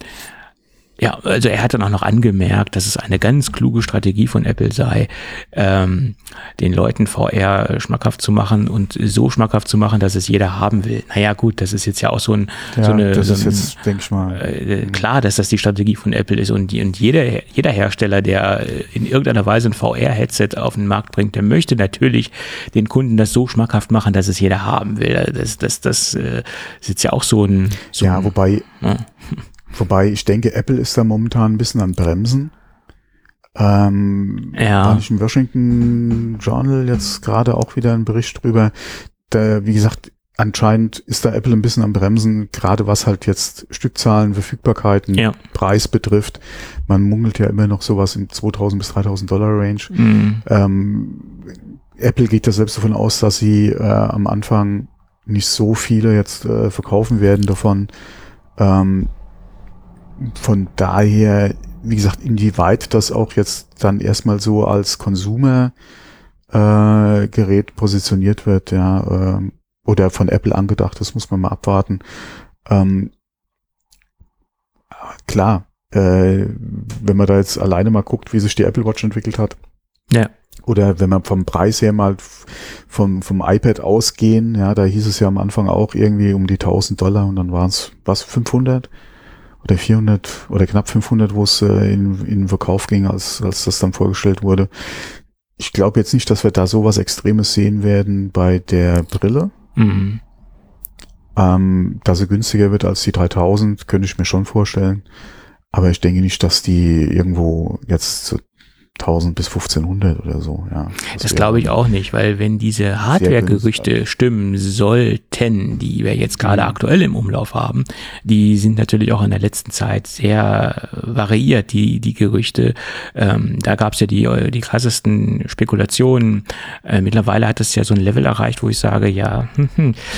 Ja, also er hat dann auch noch angemerkt, dass es eine ganz kluge Strategie von Apple sei, ähm, den Leuten V R schmackhaft zu machen und so schmackhaft zu machen, dass es jeder haben will. Naja gut, das ist jetzt ja auch so, ein, ja, so eine... das so ist ein, jetzt, denke ich mal... Äh, klar, dass das die Strategie von Apple ist und, die, und jeder, jeder Hersteller, der in irgendeiner Weise ein V R-Headset auf den Markt bringt, der möchte natürlich den Kunden das so schmackhaft machen, dass es jeder haben will. Das, das, das äh, ist jetzt ja auch so ein... So ja, ein, wobei... Ja. Wobei, ich denke, Apple ist da momentan ein bisschen am Bremsen. Ähm, ja. War nicht im Washington Journal jetzt gerade auch wieder ein Bericht drüber. Da, wie gesagt, anscheinend ist da Apple ein bisschen am Bremsen, gerade was halt jetzt Stückzahlen, Verfügbarkeiten, ja. Preis betrifft. Man munkelt ja immer noch sowas im zweitausend bis dreitausend Dollar Range. Mhm. Ähm, Apple geht da selbst davon aus, dass sie äh, am Anfang nicht so viele jetzt äh, verkaufen werden davon. Ähm, Von daher, wie gesagt, inwieweit das auch jetzt dann erstmal so als Consumer äh, Gerät positioniert wird, ja, äh, oder von Apple angedacht, das muss man mal abwarten. Ähm, klar, äh, wenn man da jetzt alleine mal guckt, wie sich die Apple Watch entwickelt hat, ja. Oder wenn man vom Preis her mal vom, vom iPad ausgehen, ja, da hieß es ja am Anfang auch irgendwie um die tausend Dollar und dann waren es, was, fünfhundert? Oder vierhundert oder knapp fünfhundert, wo es äh, in, in den Verkauf ging, als, als das dann vorgestellt wurde. Ich glaube jetzt nicht, dass wir da sowas Extremes sehen werden bei der Brille. Mhm. Ähm, dass sie günstiger wird als die dreitausend, könnte ich mir schon vorstellen. Aber ich denke nicht, dass die irgendwo jetzt so tausend bis fünfzehnhundert oder so, ja. Das, das glaube ich auch nicht, weil wenn diese Hardware-Gerüchte stimmen sollten, die wir jetzt gerade mhm. aktuell im Umlauf haben, die sind natürlich auch in der letzten Zeit sehr variiert, die die Gerüchte. Ähm, da gab es ja die die krassesten Spekulationen. Äh, mittlerweile hat es ja so ein Level erreicht, wo ich sage, ja, hm, hm,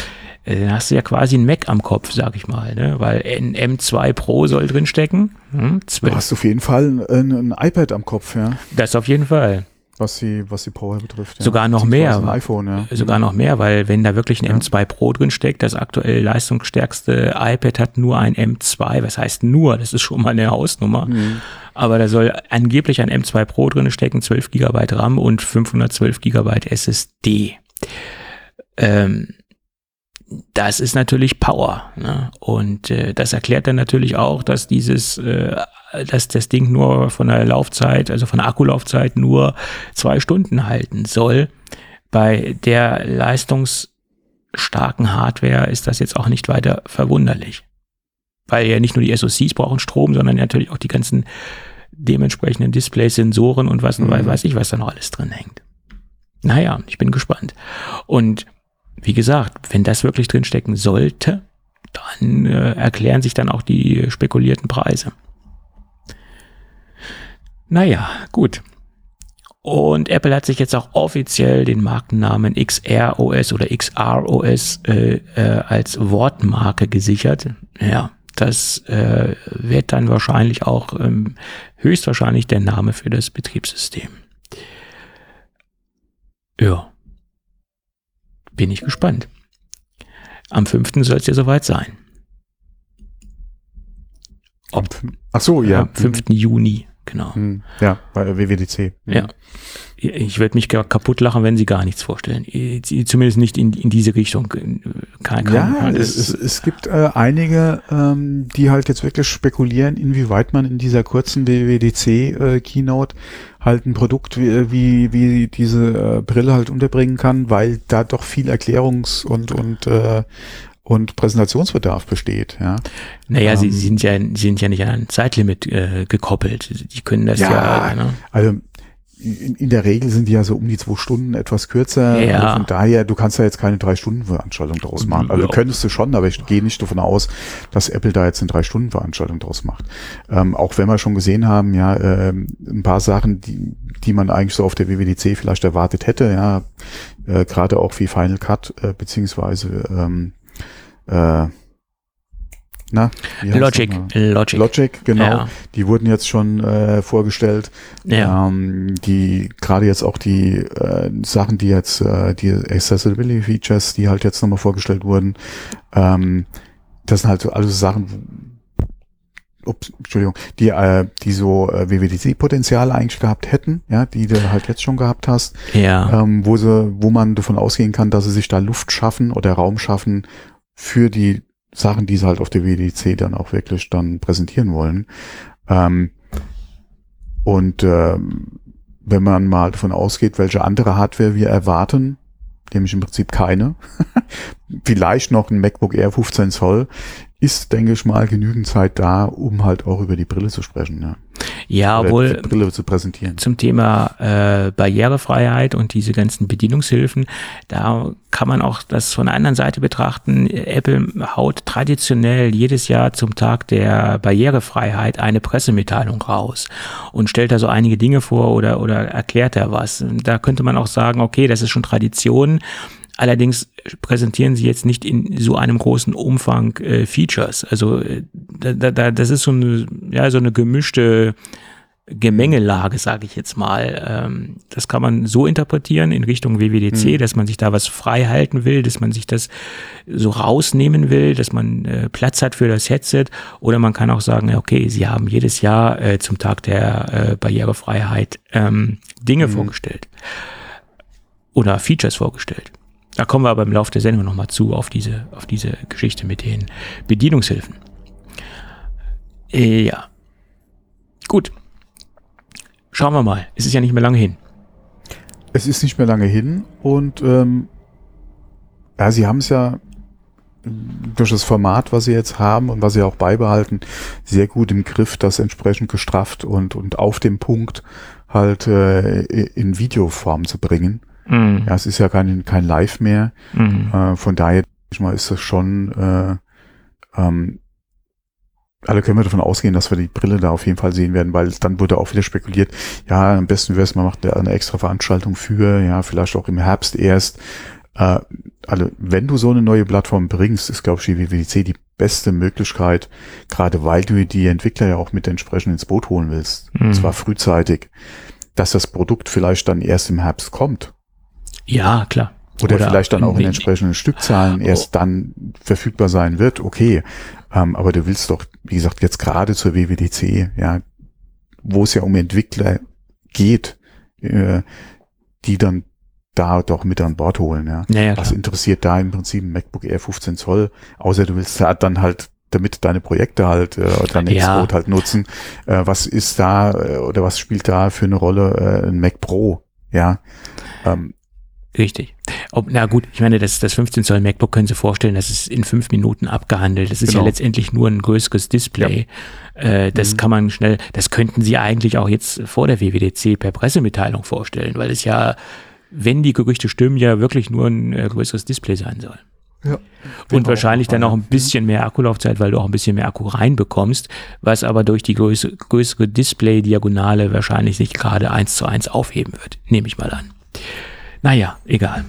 dann hast du ja quasi ein Mac am Kopf, sag ich mal, ne? Weil ein M zwei Pro soll drin stecken. Hm, du hast auf jeden Fall ein, ein iPad am Kopf, ja. Das auf jeden Fall. Was die, was die Power betrifft. Ja. Sogar noch mehr. Ein iPhone, ja. Sogar noch mehr, weil wenn da wirklich ein ja. M zwei Pro drin steckt, das aktuell leistungsstärkste iPad hat nur ein M zwei. Was heißt nur? Das ist schon mal eine Hausnummer. Mhm. Aber da soll angeblich ein M zwei Pro drin stecken, zwölf Gigabyte RAM und fünfhundertzwölf Gigabyte S S D. Ähm, das ist natürlich Power, ne? Und äh, das erklärt dann natürlich auch, dass dieses, äh, dass das Ding nur von der Laufzeit, also von der Akkulaufzeit nur zwei Stunden halten soll. Bei der leistungsstarken Hardware ist das jetzt auch nicht weiter verwunderlich, weil ja nicht nur die S O Cs brauchen Strom, sondern natürlich auch die ganzen dementsprechenden Displays, Sensoren und was mhm. weiß ich, was da noch alles drin hängt. Naja, ich bin gespannt. Und wie gesagt, wenn das wirklich drin stecken sollte, dann äh, erklären sich dann auch die spekulierten Preise. Naja, gut. Und Apple hat sich jetzt auch offiziell den Markennamen X R O S oder X R O S äh, äh, als Wortmarke gesichert. Ja, das äh, wird dann wahrscheinlich auch ähm, höchstwahrscheinlich der Name für das Betriebssystem. Ja. Bin ich gespannt. Am fünften soll es ja soweit sein. Ob, Ach so, ja. Am fünften Juni, genau. Ja, bei W W D C. Ja. Ich würde mich kaputt lachen, wenn sie gar nichts vorstellen. Zumindest nicht in, in diese Richtung. Kein, kein, ja, es, es, es gibt äh, einige, ähm, die halt jetzt wirklich spekulieren, inwieweit man in dieser kurzen W W D C-Keynote äh, halt ein Produkt wie, wie, wie diese äh, Brille halt unterbringen kann, weil da doch viel Erklärungs- und, und, äh, und Präsentationsbedarf besteht. Ja. Naja, ähm, sie, sie sind ja, sie sind ja nicht an ein Zeitlimit äh, gekoppelt. Die können das ja. ja ne? Also In, in der Regel sind die ja so um die zwei Stunden etwas kürzer. Ja. Also von daher, du kannst ja jetzt keine Drei-Stunden-Veranstaltung draus machen. Also ja. könntest du schon, aber ich gehe nicht davon aus, dass Apple da jetzt eine Drei-Stunden-Veranstaltung draus macht. Ähm, auch wenn wir schon gesehen haben, ja, äh, ein paar Sachen, die, die man eigentlich so auf der W W D C vielleicht erwartet hätte, ja, äh, gerade auch wie Final Cut, äh, beziehungsweise ähm, äh, Na, Logic, Logic. Logic, genau. Ja. Die wurden jetzt schon äh, vorgestellt. Ja. Ähm, die gerade jetzt auch die äh, Sachen, die jetzt äh, die Accessibility Features, die halt jetzt nochmal vorgestellt wurden. Ähm, das sind halt so alles Sachen, ups, Entschuldigung, die äh, die so äh, W W D C-Potenzial eigentlich gehabt hätten, ja, die du halt jetzt schon gehabt hast. Ja. Ähm, wo sie, wo man davon ausgehen kann, dass sie sich da Luft schaffen oder Raum schaffen für die Sachen, die sie halt auf der W W D C dann auch wirklich dann präsentieren wollen. Ähm, und ähm, wenn man mal davon ausgeht, welche andere Hardware wir erwarten, nämlich im Prinzip keine, vielleicht noch ein MacBook Air fünfzehn Zoll, ist, denke ich mal, genügend Zeit da, um halt auch über die Brille zu sprechen. Ja. Ja, Oder obwohl die Brille zu präsentieren. Zum Thema äh, Barrierefreiheit und diese ganzen Bedienungshilfen, da kann man auch das von der anderen Seite betrachten. Apple haut traditionell jedes Jahr zum Tag der Barrierefreiheit eine Pressemitteilung raus und stellt da so einige Dinge vor oder, oder erklärt da was. Da könnte man auch sagen, okay, das ist schon Tradition. Allerdings präsentieren sie jetzt nicht in so einem großen Umfang äh, Features. Also da, da, das ist so eine, ja, so eine gemischte Gemengelage, sage ich jetzt mal. Ähm, das kann man so interpretieren in Richtung W W D C, mhm. dass man sich da was frei halten will, dass man sich das so rausnehmen will, dass man äh, Platz hat für das Headset. Oder man kann auch sagen, okay, sie haben jedes Jahr äh, zum Tag der äh, Barrierefreiheit ähm, Dinge mhm. vorgestellt oder Features vorgestellt. Da kommen wir aber im Laufe der Sendung nochmal zu, auf diese, auf diese Geschichte mit den Bedienungshilfen. Äh, ja. Gut. Schauen wir mal. Es ist ja nicht mehr lange hin. Es ist nicht mehr lange hin und ähm, ja, sie haben es ja durch das Format, was sie jetzt haben und was sie auch beibehalten, sehr gut im Griff, das entsprechend gestrafft und, und auf dem Punkt halt äh, in Videoform zu bringen. Mhm. Ja, es ist ja kein, kein Live mehr. Mhm. Äh, von daher, ich mal, ist das schon, äh, ähm, alle können wir davon ausgehen, dass wir die Brille da auf jeden Fall sehen werden, weil dann wurde auch wieder spekuliert, ja, am besten wäre es, man macht eine extra Veranstaltung für, ja, vielleicht auch im Herbst erst. Äh, also wenn du so eine neue Plattform bringst, ist, glaube ich, die W W D C die beste Möglichkeit, gerade weil du die Entwickler ja auch mit entsprechend ins Boot holen willst, mhm. und zwar frühzeitig, dass das Produkt vielleicht dann erst im Herbst kommt. Ja, klar. Oder, Oder vielleicht dann auch in entsprechenden Stückzahlen erst oh. dann verfügbar sein wird, okay. Ähm, aber du willst doch, wie gesagt, jetzt gerade zur W W D C, ja, wo es ja um Entwickler geht, äh, die dann da doch mit an Bord holen, ja. ja, ja Was interessiert da im Prinzip ein MacBook Air fünfzehn Zoll, außer du willst da dann halt, damit deine Projekte halt, äh, dein Xcode halt nutzen, äh, was ist da, äh, oder was spielt da für eine Rolle äh, ein Mac Pro, ja. Ähm, Richtig. Ob, na gut, ich meine, das, das fünfzehn Zoll MacBook können Sie vorstellen, das ist in fünf Minuten abgehandelt. Das ist genau. ja letztendlich nur ein größeres Display. Ja. Äh, das mhm. kann man schnell, das könnten Sie eigentlich auch jetzt vor der W W D C per Pressemitteilung vorstellen, weil es ja, wenn die Gerüchte stimmen, ja wirklich nur ein äh, größeres Display sein soll. Ja. Und wahrscheinlich dann auch ein bisschen mehr Akkulaufzeit, weil du auch ein bisschen mehr Akku reinbekommst, was aber durch die größere, größere Display-Diagonale wahrscheinlich sich gerade eins zu eins aufheben wird, nehme ich mal an. Naja, egal.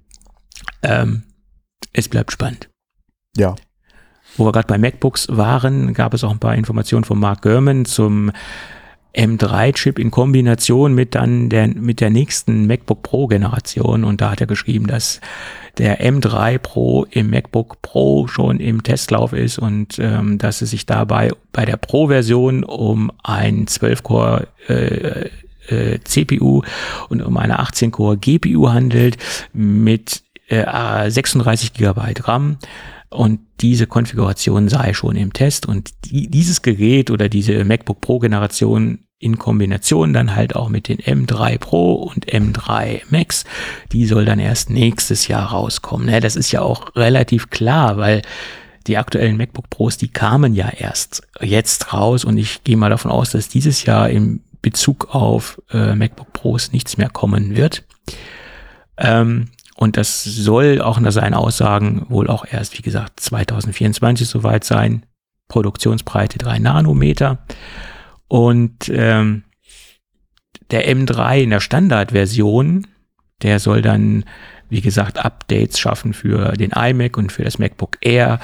Ähm, es bleibt spannend. Ja. Wo wir gerade bei MacBooks waren, gab es auch ein paar Informationen von Mark Gurman zum M drei Chip in Kombination mit dann der, mit der nächsten MacBook Pro Generation. Und da hat er geschrieben, dass der M drei Pro im MacBook Pro schon im Testlauf ist und ähm, dass es sich dabei bei der Pro-Version um ein zwölf Core äh, C P U und um eine achtzehn Core G P U handelt mit äh, sechsunddreißig Gigabyte RAM und diese Konfiguration sei schon im Test und die, dieses Gerät oder diese MacBook Pro Generation in Kombination dann halt auch mit den M drei Pro und M drei Max, die soll dann erst nächstes Jahr rauskommen. Ja, das ist ja auch relativ klar, weil die aktuellen MacBook Pros, die kamen ja erst jetzt raus und ich gehe mal davon aus, dass dieses Jahr im Bezug auf äh, MacBook Pros nichts mehr kommen wird. Ähm, und das soll auch nach seinen Aussagen wohl auch erst, wie gesagt, zwanzig vierundzwanzig soweit sein. Produktionsbreite drei Nanometer. Und ähm, der M drei in der Standardversion, der soll dann, wie gesagt, Updates schaffen für den iMac und für das MacBook Air.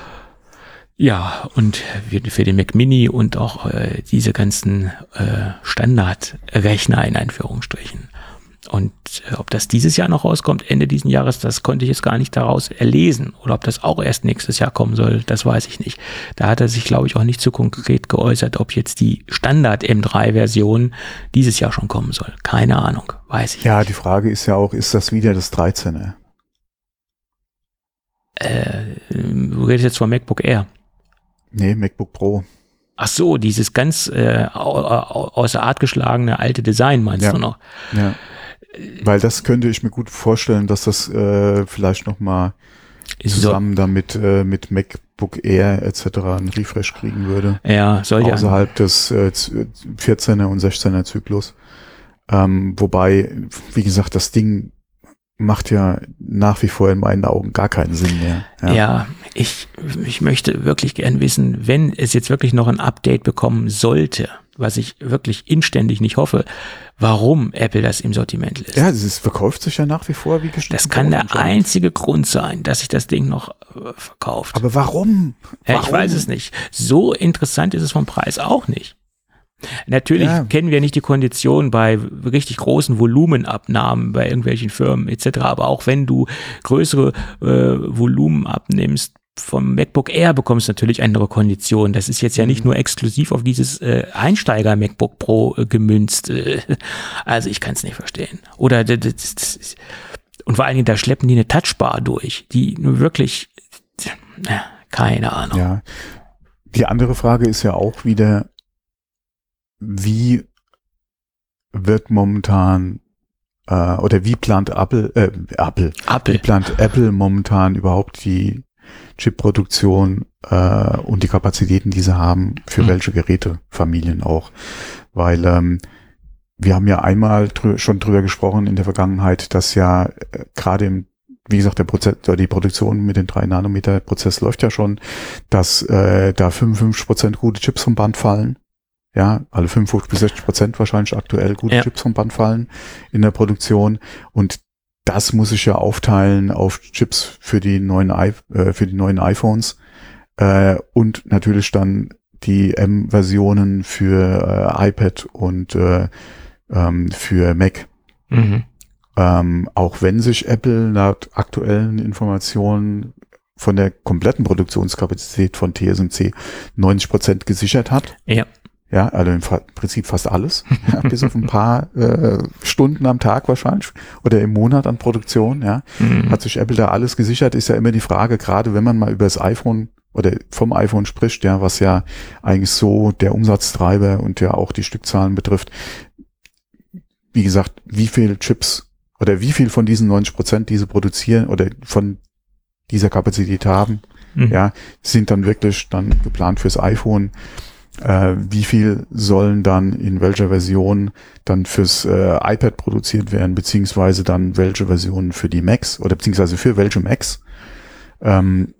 Ja, und für den Mac Mini und auch äh, diese ganzen äh, Standardrechner in Anführungsstrichen. Und äh, ob das dieses Jahr noch rauskommt, Ende diesen Jahres, das konnte ich jetzt gar nicht daraus erlesen. Oder ob das auch erst nächstes Jahr kommen soll, das weiß ich nicht. Da hat er sich, glaube ich, auch nicht so konkret geäußert, ob jetzt die Standard M drei Version dieses Jahr schon kommen soll. Keine Ahnung, weiß ich ja, nicht. Ja, die Frage ist ja auch, ist das wieder das dreizehner? Äh, du redest jetzt vom MacBook Air. Nee, MacBook Pro. Ach so, dieses ganz äh, außer Art geschlagene alte Design meinst ja. du noch? Ja, weil das könnte ich mir gut vorstellen, dass das äh, vielleicht nochmal zusammen so. damit äh, mit MacBook Air et cetera einen Refresh kriegen würde. Ja, soll ja. Außerhalb des äh, vierzehner und sechzehner Zyklus. Ähm, wobei, wie gesagt, das Ding macht ja nach wie vor in meinen Augen gar keinen Sinn mehr. Ja, ja ich, ich möchte wirklich gern wissen, wenn es jetzt wirklich noch ein Update bekommen sollte, was ich wirklich inständig nicht hoffe, warum Apple das im Sortiment lässt. Ja, es verkauft sich ja nach wie vor wie geschnitten. Das kann der einzige Grund sein, dass sich das Ding noch äh, verkauft. Aber warum? Ja, warum? Ich weiß es nicht. So interessant ist es vom Preis auch nicht. Natürlich ja. kennen wir nicht die Konditionen bei richtig großen Volumenabnahmen bei irgendwelchen Firmen et cetera. Aber auch wenn du größere äh, Volumen abnimmst, vom MacBook Air bekommst du natürlich andere Konditionen. Das ist jetzt ja nicht nur exklusiv auf dieses äh, Einsteiger-MacBook Pro äh, gemünzt. Äh, also ich kann es nicht verstehen. Oder das, das, das, und vor allen Dingen, da schleppen die eine Touchbar durch, die nur wirklich, äh, keine Ahnung. Ja. Die andere Frage ist ja auch wieder, wie wird momentan äh, oder wie plant Apple, äh, Apple, Apple. Wie plant Apple momentan überhaupt die Chip-Produktion äh, und die Kapazitäten, die sie haben, für hm. welche Gerätefamilien auch. Weil ähm, wir haben ja einmal drü- schon drüber gesprochen in der Vergangenheit, dass ja äh, gerade im, wie gesagt, der Prozess, die Produktion mit den drei Nanometer Prozess läuft ja schon, dass äh, da fünfundfünfzig Prozent gute Chips vom Band fallen. Ja, alle fünfundfünfzig bis sechzig Prozent wahrscheinlich aktuell gute ja. Chips vom Band fallen in der Produktion. Und das muss ich ja aufteilen auf Chips für die neuen, I- äh, für die neuen iPhones äh, und natürlich dann die M-Versionen für äh, iPad und äh, ähm, für Mac. Mhm. Ähm, auch wenn sich Apple laut aktuellen Informationen von der kompletten Produktionskapazität von T S M C neunzig Prozent gesichert hat. Ja. Ja, also im Fa- Prinzip fast alles. Ja, bis auf ein paar äh, Stunden am Tag wahrscheinlich oder im Monat an Produktion. Ja, Mhm. hat sich Apple da alles gesichert. Ist ja immer die Frage, gerade wenn man mal über das iPhone oder vom iPhone spricht, ja, was ja eigentlich so der Umsatztreiber und ja auch die Stückzahlen betrifft. Wie gesagt, wie viel Chips oder wie viel von diesen neunzig Prozent, die sie produzieren oder von dieser Kapazität haben, Mhm. ja, sind dann wirklich dann geplant fürs iPhone. Äh, wie viel sollen dann in welcher Version dann fürs äh, iPad produziert werden, beziehungsweise dann welche Versionen für die Macs oder beziehungsweise für welche Macs? Ähm,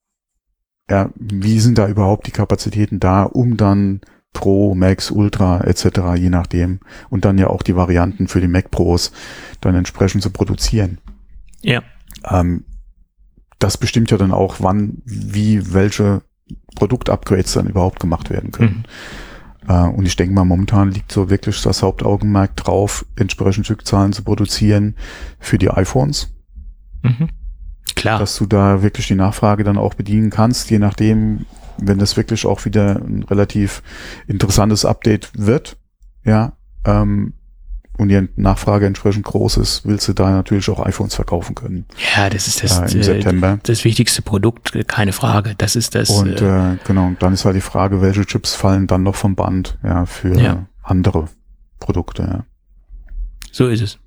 ja, wie sind da überhaupt die Kapazitäten da, um dann Pro, Max, Ultra et cetera, je nachdem, und dann ja auch die Varianten für die Mac Pros dann entsprechend zu produzieren. Ja. Ähm, das bestimmt ja dann auch, wann, wie, welche Produktupgrades dann überhaupt gemacht werden können. Mhm. Äh, und ich denke mal, momentan liegt so wirklich das Hauptaugenmerk drauf, entsprechend Stückzahlen zu produzieren für die iPhones, Mhm. Klar. dass du da wirklich die Nachfrage dann auch bedienen kannst, je nachdem, wenn das wirklich auch wieder ein relativ interessantes Update wird, ja, ähm, und die Nachfrage entsprechend groß ist, willst du da natürlich auch iPhones verkaufen können. Ja, das ist das, äh, im äh, September. das wichtigste Produkt, keine Frage. Das ist das. Und äh, äh, genau, und dann ist halt die Frage, welche Chips fallen dann noch vom Band, ja, für Ja. andere Produkte, ja. So ist es.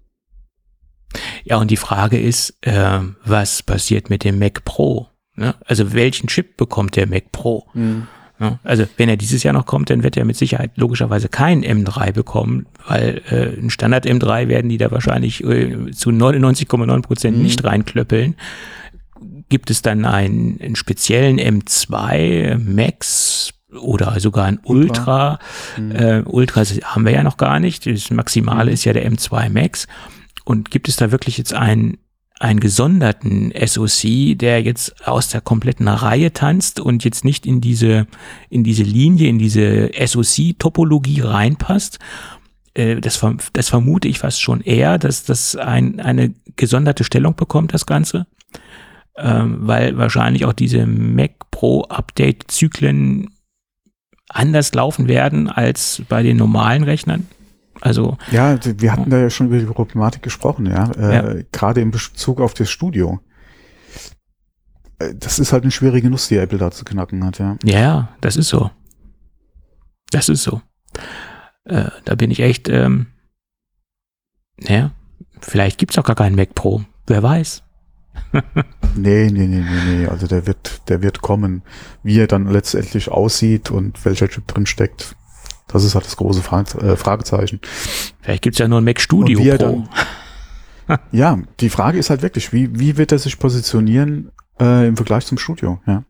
Ja, und die Frage ist, äh, was passiert mit dem Mac Pro? Ne? Also welchen Chip bekommt der Mac Pro? Ja, also wenn er dieses Jahr noch kommt, dann wird er mit Sicherheit logischerweise kein M drei bekommen, weil äh, ein Standard M drei werden die da wahrscheinlich äh, zu neunundneunzig Komma neun Prozent Mhm. nicht reinklöppeln. Gibt es dann einen, einen speziellen M zwei Max oder sogar ein Ultra? Ultra. Mhm. Äh, Ultra haben wir ja noch gar nicht. Das Maximale Mhm. ist ja der M zwei Max. Und gibt es da wirklich jetzt einen, einen gesonderten S O C, der jetzt aus der kompletten Reihe tanzt und jetzt nicht in diese, in diese Linie, in diese S O C-Topologie reinpasst? Äh, das, verm- das vermute ich fast schon eher, dass das ein, eine gesonderte Stellung bekommt, das Ganze. Ähm, weil wahrscheinlich auch diese Mac Pro Update-Zyklen anders laufen werden als bei den normalen Rechnern. Also Ja, wir hatten da ja schon über die Problematik gesprochen, ja, äh, Ja. gerade in Bezug auf das Studio. Äh, Das ist halt eine schwierige Nuss, die Apple da zu knacken hat, ja. ja, das ist so. Das ist so. Äh, da bin ich echt, ähm, naja, vielleicht gibt's auch gar keinen Mac Pro. Wer weiß. Nee, nee, nee, nee, nee, also der wird, der wird kommen. Wie er dann letztendlich aussieht und welcher Chip drin steckt, das ist halt das große Fra- äh, Fragezeichen. Vielleicht gibt's ja nur ein Mac Studio Und wie er Pro. Ja, die Frage ist halt wirklich, wie, wie wird er sich positionieren äh, im Vergleich zum Studio, ja.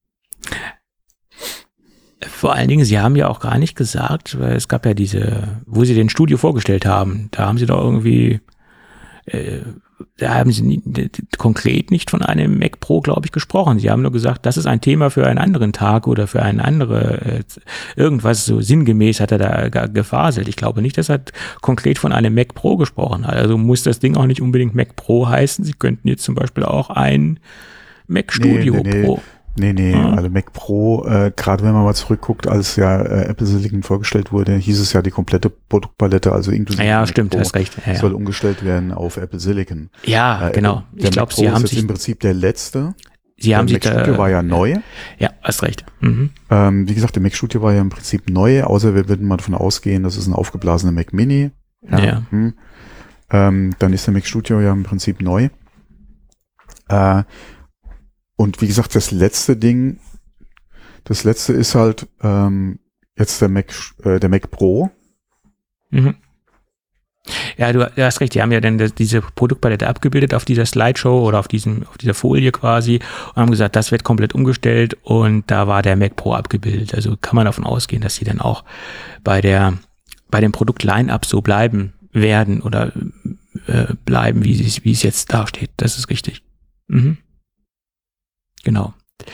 Vor allen Dingen, sie haben ja auch gar nicht gesagt, weil es gab ja diese, wo sie den Studio vorgestellt haben, da haben sie doch irgendwie, äh, da haben sie nie, d- d- konkret nicht von einem Mac Pro, glaube ich, gesprochen. Sie haben nur gesagt, das ist ein Thema für einen anderen Tag oder für eine andere, äh, irgendwas so sinngemäß hat er da ge- gefaselt. Ich glaube nicht, dass er konkret von einem Mac Pro gesprochen hat. Also muss das Ding auch nicht unbedingt Mac Pro heißen. Sie könnten jetzt zum Beispiel auch ein Mac Studio Nee, nee, nee. Pro. Nee, nee, Ja. also Mac Pro, äh, gerade wenn man mal zurückguckt, als ja äh, Apple Silicon vorgestellt wurde, hieß es ja, die komplette Produktpalette, also inklusive Ja, Mac stimmt, Pro, hast recht. Ja, soll ja. umgestellt werden auf Apple Silicon. ja Äh, genau. Der Ich glaube, Mac Pro sie ist haben jetzt sich, im Prinzip der letzte. sie haben der sich Mac Studio da, war ja neu. ja, hast recht. Mhm. Ähm, wie gesagt, der Mac Studio war ja im Prinzip neu, außer wir würden mal davon ausgehen, das ist ein aufgeblasener Mac Mini. Ja. Hm. Ähm, dann ist der Mac Studio ja im Prinzip neu. Äh, und wie gesagt, das letzte Ding, das letzte ist halt ähm, jetzt der Mac, äh, der Mac Pro. Mhm. Ja, du, du hast recht, die haben ja dann das, diese Produktpalette abgebildet auf dieser Slideshow oder auf diesem, auf dieser Folie quasi und haben gesagt, das wird komplett umgestellt und da war der Mac Pro abgebildet. Also kann man davon ausgehen, dass sie dann auch bei der, bei dem Produkt-Line-Up so bleiben werden oder äh, bleiben, wie es, wie es jetzt dasteht. Das ist richtig. Mhm. Genau.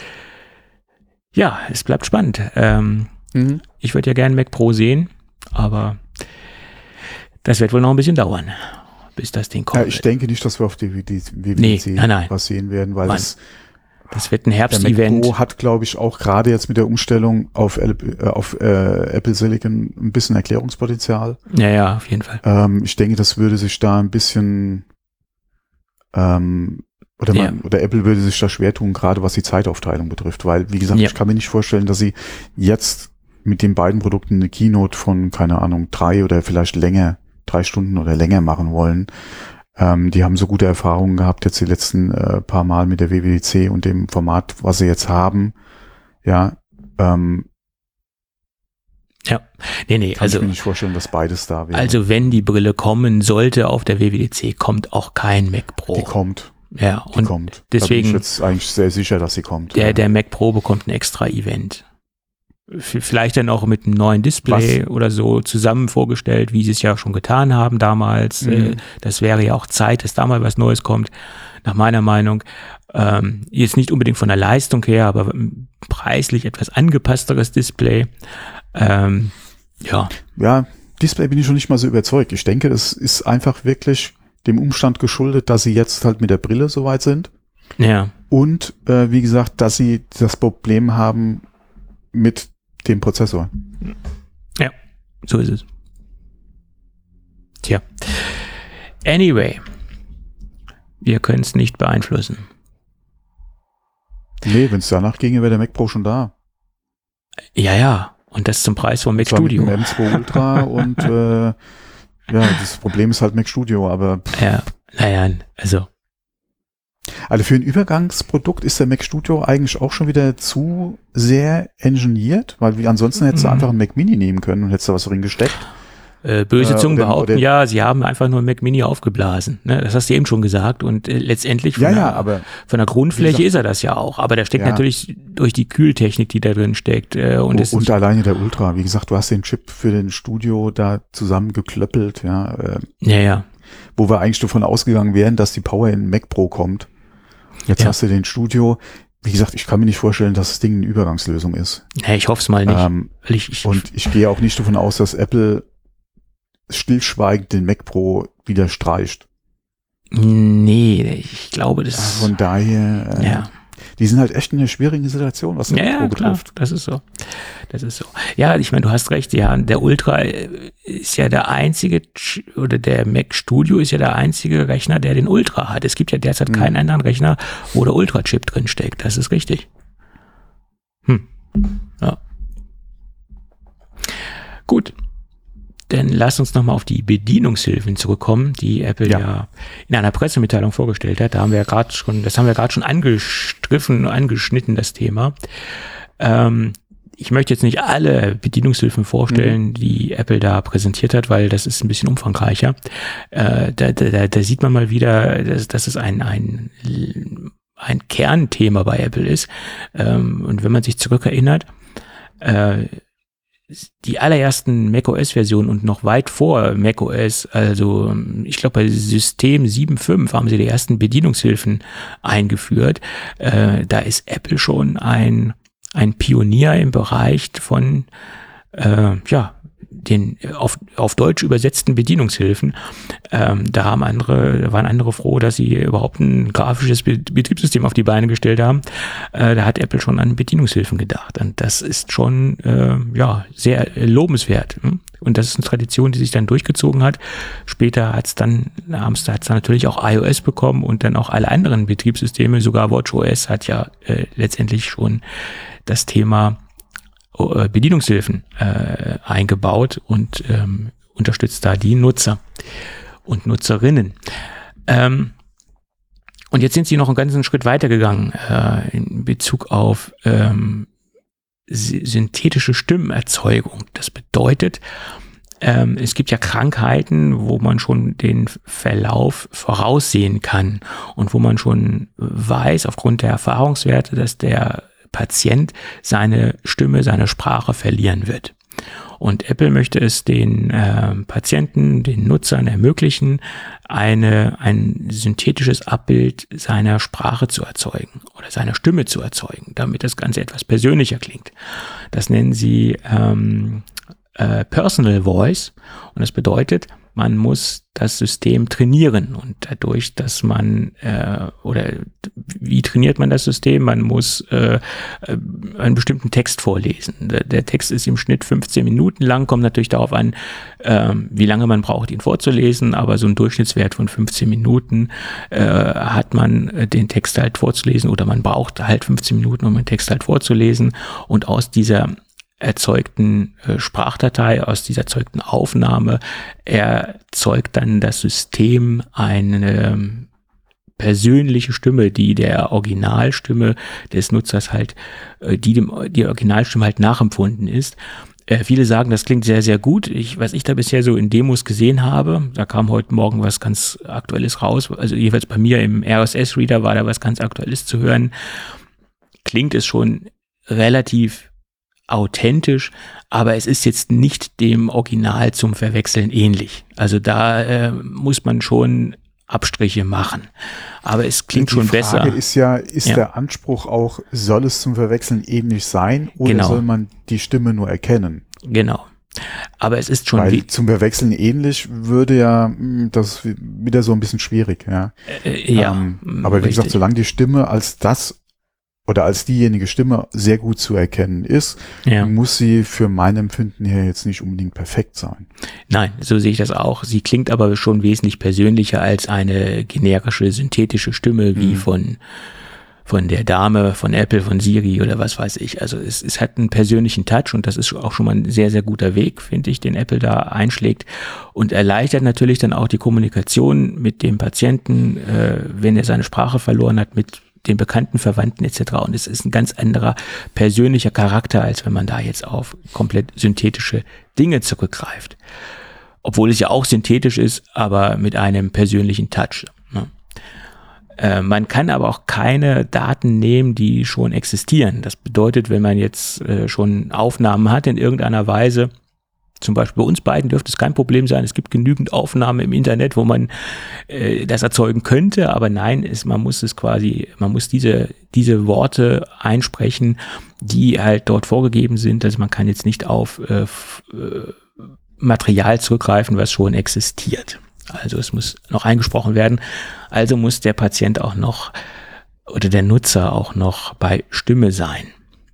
Ja, es bleibt spannend. Ähm, mhm. Ich würde ja gerne Mac Pro sehen, aber das wird wohl noch ein bisschen dauern, bis das Ding kommt. Ja, ich denke nicht, dass wir auf die W W D C nee, nein, nein. was sehen werden, weil das, das wird ein Herbst-Event. Der Mac Pro hat, glaube ich, auch gerade jetzt mit der Umstellung auf, äh, auf äh, Apple Silicon ein bisschen Erklärungspotenzial. Ja, ja, auf jeden Fall. Ähm, ich denke, das würde sich da ein bisschen ähm, oder, man, ja. oder Apple würde sich da schwer tun, gerade was die Zeitaufteilung betrifft, weil, wie gesagt, ja. ich kann mir nicht vorstellen, dass sie jetzt mit den beiden Produkten eine Keynote von, keine Ahnung, drei oder vielleicht länger, drei Stunden oder länger machen wollen. Ähm, die haben so gute Erfahrungen gehabt jetzt die letzten äh, paar Mal mit der W W D C und dem Format, was sie jetzt haben. Ja, ähm, Ja, nee, nee, kann also. ich mir nicht vorstellen, dass beides da wäre. Also, wenn die Brille kommen sollte auf der W W D C, kommt auch kein Mac Pro. Die kommt. Ja, die und kommt. deswegen. Da bin ich jetzt eigentlich sehr sicher, dass sie kommt. Der, ja. der Mac Pro bekommt ein extra Event. Vielleicht dann auch mit einem neuen Display Was? oder so zusammen vorgestellt, wie sie es ja schon getan haben damals. Mhm. Das wäre ja auch Zeit, dass da mal was Neues kommt, nach meiner Meinung. Ähm, jetzt nicht unbedingt von der Leistung her, aber preislich etwas angepassteres Display. Ähm, ja. Ja, Display bin ich schon nicht mal so überzeugt. Ich denke, es ist einfach wirklich dem Umstand geschuldet, dass sie jetzt halt mit der Brille soweit sind. Ja. Und äh, wie gesagt, dass sie das Problem haben mit dem Prozessor. Ja, so ist es. Tja. Anyway, wir können es nicht beeinflussen. Nee, wenn es danach ginge, wäre der Mac Pro schon da. Ja, ja. Und das zum Preis von Mac Zwar Studio. Mit dem M zwei Ultra und äh, ja, das Problem ist halt Mac Studio, aber pff. Ja, naja, also Also für ein Übergangsprodukt ist der Mac Studio eigentlich auch schon wieder zu sehr engineert, weil wie ansonsten hättest du mhm. einfach einen Mac Mini nehmen können und hättest da was drin gesteckt. Äh, böse Zungen äh, oder, behaupten, oder, ja, sie haben einfach nur einen Mac Mini aufgeblasen. Ne? Das hast du eben schon gesagt und äh, letztendlich von, ja, der, ja, aber, von der Grundfläche gesagt, ist er das ja auch. Aber der steckt ja. natürlich durch die Kühltechnik, die da drin steckt. Äh, und und, es und alleine der Ultra. Wie gesagt, du hast den Chip für den Studio da zusammengeklöppelt. Ja, äh, ja, ja. Wo wir eigentlich davon ausgegangen wären, dass die Power in den Mac Pro kommt. Jetzt ja. hast du den Studio. Wie gesagt, ich kann mir nicht vorstellen, dass das Ding eine Übergangslösung ist. Nee, ich hoffe es mal nicht. Ähm, weil ich, ich, und ich gehe auch nicht davon aus, dass Apple stillschweigend den Mac Pro wieder streicht. Nee, ich glaube, das... Von daher, äh, ja. die sind halt echt in einer schwierigen Situation, was den ja, Mac Pro ja, betrifft. Klar, das ist so. Das ist so. Ja, ich meine, du hast recht, ja, der Ultra ist ja der einzige, oder der Mac Studio ist ja der einzige Rechner, der den Ultra hat. Es gibt ja derzeit mhm. keinen anderen Rechner, wo der Ultra-Chip drin steckt. Das ist richtig. Hm. Ja. Gut. Dann lass uns nochmal auf die Bedienungshilfen zurückkommen, die Apple ja. ja in einer Pressemitteilung vorgestellt hat. Da haben wir ja gerade schon, das haben wir gerade schon angestriffen, angeschnitten, das Thema. Ähm, ich möchte jetzt nicht alle Bedienungshilfen vorstellen, mhm. die Apple da präsentiert hat, weil das ist ein bisschen umfangreicher. Äh, da, da, da sieht man mal wieder, dass, dass es ein, ein, ein Kernthema bei Apple ist. Ähm, und wenn man sich zurückerinnert, äh, die allerersten macOS-Versionen und noch weit vor macOS, also ich glaube bei System sieben Punkt fünf haben sie die ersten Bedienungshilfen eingeführt. Äh, da ist Apple schon ein, ein Pionier im Bereich von äh, ja, den auf, auf Deutsch übersetzten Bedienungshilfen. Ähm, da haben andere, waren andere froh, dass sie überhaupt ein grafisches Be- Betriebssystem auf die Beine gestellt haben. Äh, da hat Apple schon an Bedienungshilfen gedacht. Und das ist schon äh, ja sehr lobenswert. Und das ist eine Tradition, die sich dann durchgezogen hat. Später hat es dann, hat es dann natürlich auch iOS bekommen und dann auch alle anderen Betriebssysteme. Sogar WatchOS hat ja äh, letztendlich schon das Thema Bedienungshilfen äh, eingebaut und ähm, unterstützt da die Nutzer und Nutzerinnen. Ähm, und jetzt sind sie noch einen ganzen Schritt weitergegangen äh, in Bezug auf ähm, synthetische Stimmenerzeugung. Das bedeutet, ähm, es gibt ja Krankheiten, wo man schon den Verlauf voraussehen kann und wo man schon weiß, aufgrund der Erfahrungswerte, dass der Patient seine Stimme, seine Sprache verlieren wird. Und Apple möchte es den äh, Patienten, den Nutzern ermöglichen, eine, ein synthetisches Abbild seiner Sprache zu erzeugen oder seiner Stimme zu erzeugen, damit das Ganze etwas persönlicher klingt. Das nennen sie ähm, äh, Personal Voice, und das bedeutet, man muss das System trainieren, und dadurch, dass man, äh, oder wie trainiert man das System? Man muss äh, einen bestimmten Text vorlesen. Der, der Text ist im Schnitt fünfzehn Minuten lang, kommt natürlich darauf an, äh, wie lange man braucht, ihn vorzulesen, aber so ein Durchschnittswert von fünfzehn Minuten äh, hat man, den Text halt vorzulesen, oder man braucht halt fünfzehn Minuten, um den Text halt vorzulesen, und aus dieser erzeugten äh, Sprachdatei, aus dieser erzeugten Aufnahme erzeugt dann das System eine ähm, persönliche Stimme, die der Originalstimme des Nutzers halt, äh, die dem die Originalstimme halt nachempfunden ist. Äh, viele sagen, das klingt sehr, sehr gut. Ich, was ich da bisher so in Demos gesehen habe, da kam heute Morgen was ganz Aktuelles raus, also jeweils bei mir im R S S-Reader war da was ganz Aktuelles zu hören. Klingt es schon relativ authentisch, aber es ist jetzt nicht dem Original zum Verwechseln ähnlich. Also da äh, muss man schon Abstriche machen. Aber es klingt die schon Frage besser. Die Frage ist ja, ist ja. der Anspruch auch, soll es zum Verwechseln ähnlich sein, oder genau. soll man die Stimme nur erkennen? Genau. Aber es ist schon... Weil wie zum Verwechseln ähnlich würde ja, das wieder so ein bisschen schwierig, ja. Äh, ja. Ähm, aber wie richtig. gesagt, solange die Stimme als das oder als diejenige Stimme sehr gut zu erkennen ist, ja. muss sie für mein Empfinden her jetzt nicht unbedingt perfekt sein. Nein, so sehe ich das auch. Sie klingt aber schon wesentlich persönlicher als eine generische, synthetische Stimme wie mhm. von, von der Dame, von Apple, von Siri oder was weiß ich. Also es, es hat einen persönlichen Touch, und das ist auch schon mal ein sehr, sehr guter Weg, finde ich, den Apple da einschlägt, und erleichtert natürlich dann auch die Kommunikation mit dem Patienten, äh, wenn er seine Sprache verloren hat, mit den bekannten Verwandten et cetera. Und es ist ein ganz anderer persönlicher Charakter, als wenn man da jetzt auf komplett synthetische Dinge zurückgreift. Obwohl es ja auch synthetisch ist, aber mit einem persönlichen Touch. Ne? Äh, man kann aber auch keine Daten nehmen, die schon existieren. Das bedeutet, wenn man jetzt äh, schon Aufnahmen hat in irgendeiner Weise, zum Beispiel bei uns beiden dürfte es kein Problem sein. Es gibt genügend Aufnahmen im Internet, wo man äh, das erzeugen könnte, aber nein, ist, man muss es quasi, man muss diese, diese Worte einsprechen, die halt dort vorgegeben sind. Also man kann jetzt nicht auf äh, f, äh, Material zurückgreifen, was schon existiert. Also es muss noch eingesprochen werden. Also muss der Patient auch noch oder der Nutzer auch noch bei Stimme sein.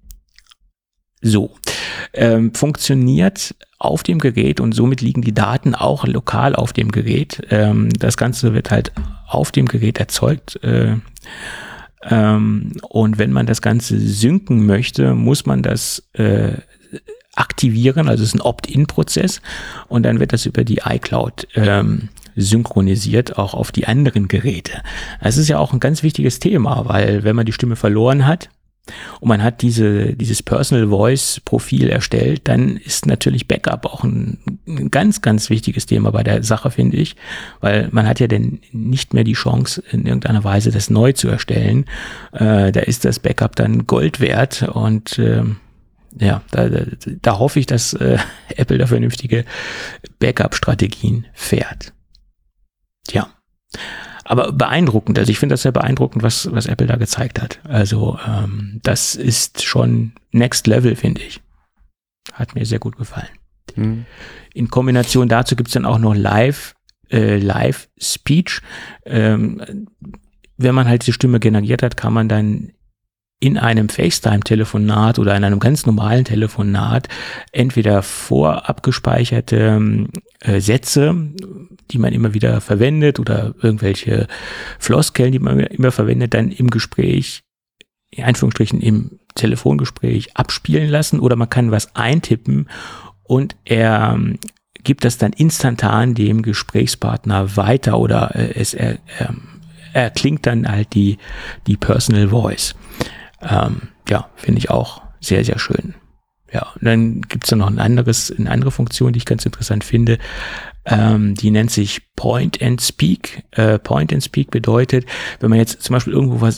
So, ähm, funktioniert auf dem Gerät, und somit liegen die Daten auch lokal auf dem Gerät. Ähm, das Ganze wird halt auf dem Gerät erzeugt. Äh, ähm, und wenn man das Ganze synken möchte, muss man das äh, aktivieren. Also es ist ein Opt-in-Prozess, und dann wird das über die iCloud ähm, synchronisiert, auch auf die anderen Geräte. Das ist ja auch ein ganz wichtiges Thema, weil wenn man die Stimme verloren hat, und man hat diese, dieses Personal Voice Profil erstellt, dann ist natürlich Backup auch ein, ein ganz, ganz wichtiges Thema bei der Sache, finde ich, weil man hat ja dann nicht mehr die Chance, in irgendeiner Weise das neu zu erstellen. Äh, da ist das Backup dann Gold wert, und äh, ja, da, da, da hoffe ich, dass äh, Apple da vernünftige Backup-Strategien fährt. Tja. Aber beeindruckend, also ich finde das sehr beeindruckend, was, was Apple da gezeigt hat. Also ähm, das ist schon Next Level, finde ich. Hat mir sehr gut gefallen. Mhm. In Kombination dazu gibt es dann auch noch Live, äh, Live Speech. Ähm, wenn man halt die Stimme generiert hat, kann man dann in einem FaceTime-Telefonat oder in einem ganz normalen Telefonat entweder vorab gespeicherte äh, Sätze, die man immer wieder verwendet, oder irgendwelche Floskeln, die man immer verwendet, dann im Gespräch, in Anführungsstrichen im Telefongespräch abspielen lassen, oder man kann was eintippen und er ähm, gibt das dann instantan dem Gesprächspartner weiter, oder äh, es er, er, er klingt dann halt die, die Personal Voice. Ähm, ja, finde ich auch sehr, sehr schön. Ja, und dann gibt es da noch ein anderes, eine andere Funktion, die ich ganz interessant finde. Ähm, die nennt sich Point and Speak. Äh, Point and Speak bedeutet, wenn man jetzt zum Beispiel irgendwo was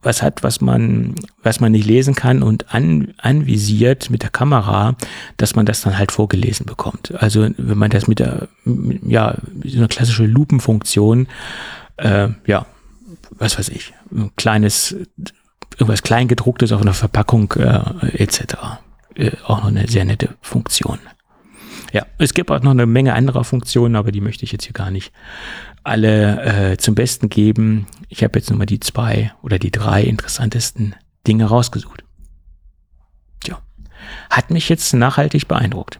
was hat, was man, was man nicht lesen kann und an, anvisiert mit der Kamera, dass man das dann halt vorgelesen bekommt. Also wenn man das mit der, ja, so eine klassische Lupenfunktion, äh, ja, was weiß ich, ein kleines, irgendwas Kleingedrucktes auf einer Verpackung äh, et cetera. Äh, auch noch eine sehr nette Funktion. Ja, es gibt auch noch eine Menge anderer Funktionen, aber die möchte ich jetzt hier gar nicht alle äh, zum Besten geben. Ich habe jetzt nur mal die zwei oder die drei interessantesten Dinge rausgesucht. Tja, hat mich jetzt nachhaltig beeindruckt.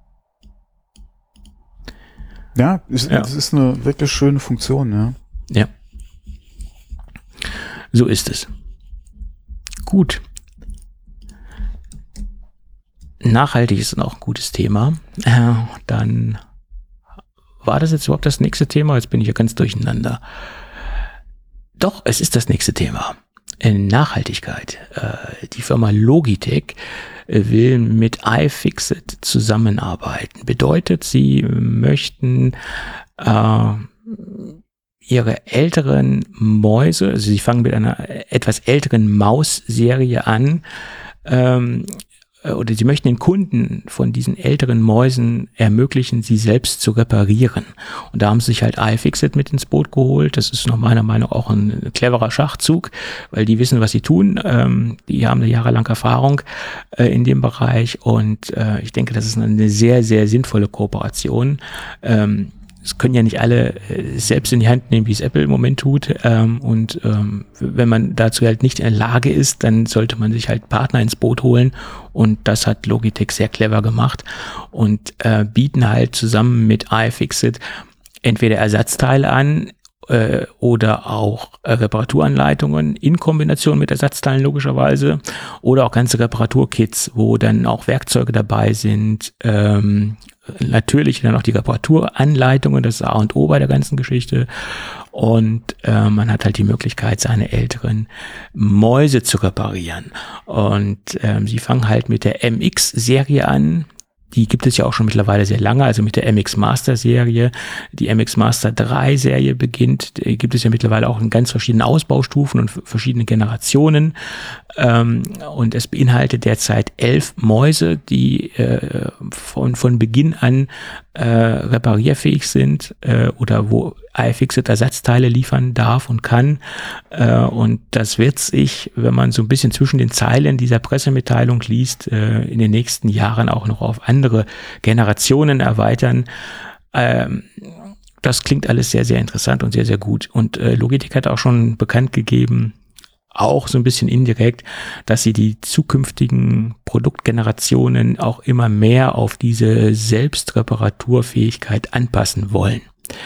Ja, es, ja. Das ist eine wirklich schöne Funktion, ja. Ja. So ist es. Gut. Nachhaltig ist auch ein gutes Thema. Äh, dann war das jetzt überhaupt das nächste Thema? Jetzt bin ich ja ganz durcheinander. Doch, es ist das nächste Thema. In Nachhaltigkeit. Äh, die Firma Logitech will mit iFixit zusammenarbeiten. Bedeutet, sie möchten äh, ihre älteren Mäuse, also sie fangen mit einer etwas älteren Maus-Serie an, ähm, oder sie möchten den Kunden von diesen älteren Mäusen ermöglichen, sie selbst zu reparieren. Und da haben sie sich halt iFixit mit ins Boot geholt. Das ist nach meiner Meinung auch ein cleverer Schachzug, weil die wissen, was sie tun. Ähm, die haben eine jahrelange Erfahrung äh, in dem Bereich und äh, ich denke, das ist eine sehr, sehr sinnvolle Kooperation. Ähm, Es können ja nicht alle äh, selbst in die Hand nehmen, wie es Apple im Moment tut. Ähm, und ähm, wenn man dazu halt nicht in der Lage ist, dann sollte man sich halt Partner ins Boot holen. Und das hat Logitech sehr clever gemacht und äh, bieten halt zusammen mit iFixit entweder Ersatzteile an äh, oder auch äh, Reparaturanleitungen in Kombination mit Ersatzteilen logischerweise oder auch ganze Reparaturkits, wo dann auch Werkzeuge dabei sind, ähm, natürlich dann auch die Reparaturanleitungen, das ist A und O bei der ganzen Geschichte. Und äh, man hat halt die Möglichkeit, seine älteren Mäuse zu reparieren. Und ähm, sie fangen halt mit der M X-Serie an. Die gibt es ja auch schon mittlerweile sehr lange, also mit der M X Master Serie. Die M X Master drei Serie beginnt, die gibt es ja mittlerweile auch in ganz verschiedenen Ausbaustufen und verschiedene Generationen. Ähm, und es beinhaltet derzeit elf Mäuse, die äh, von, von Beginn an äh, reparierfähig sind äh, oder wo iFixit Ersatzteile liefern darf und kann. Äh, und das wird sich, wenn man so ein bisschen zwischen den Zeilen dieser Pressemitteilung liest, äh, in den nächsten Jahren auch noch auf andere Generationen erweitern. Ähm, das klingt alles sehr, sehr interessant und sehr, sehr gut. Und äh, Logitech hat auch schon bekannt gegeben, auch so ein bisschen indirekt, dass sie die zukünftigen Produktgenerationen auch immer mehr auf diese Selbstreparaturfähigkeit anpassen wollen.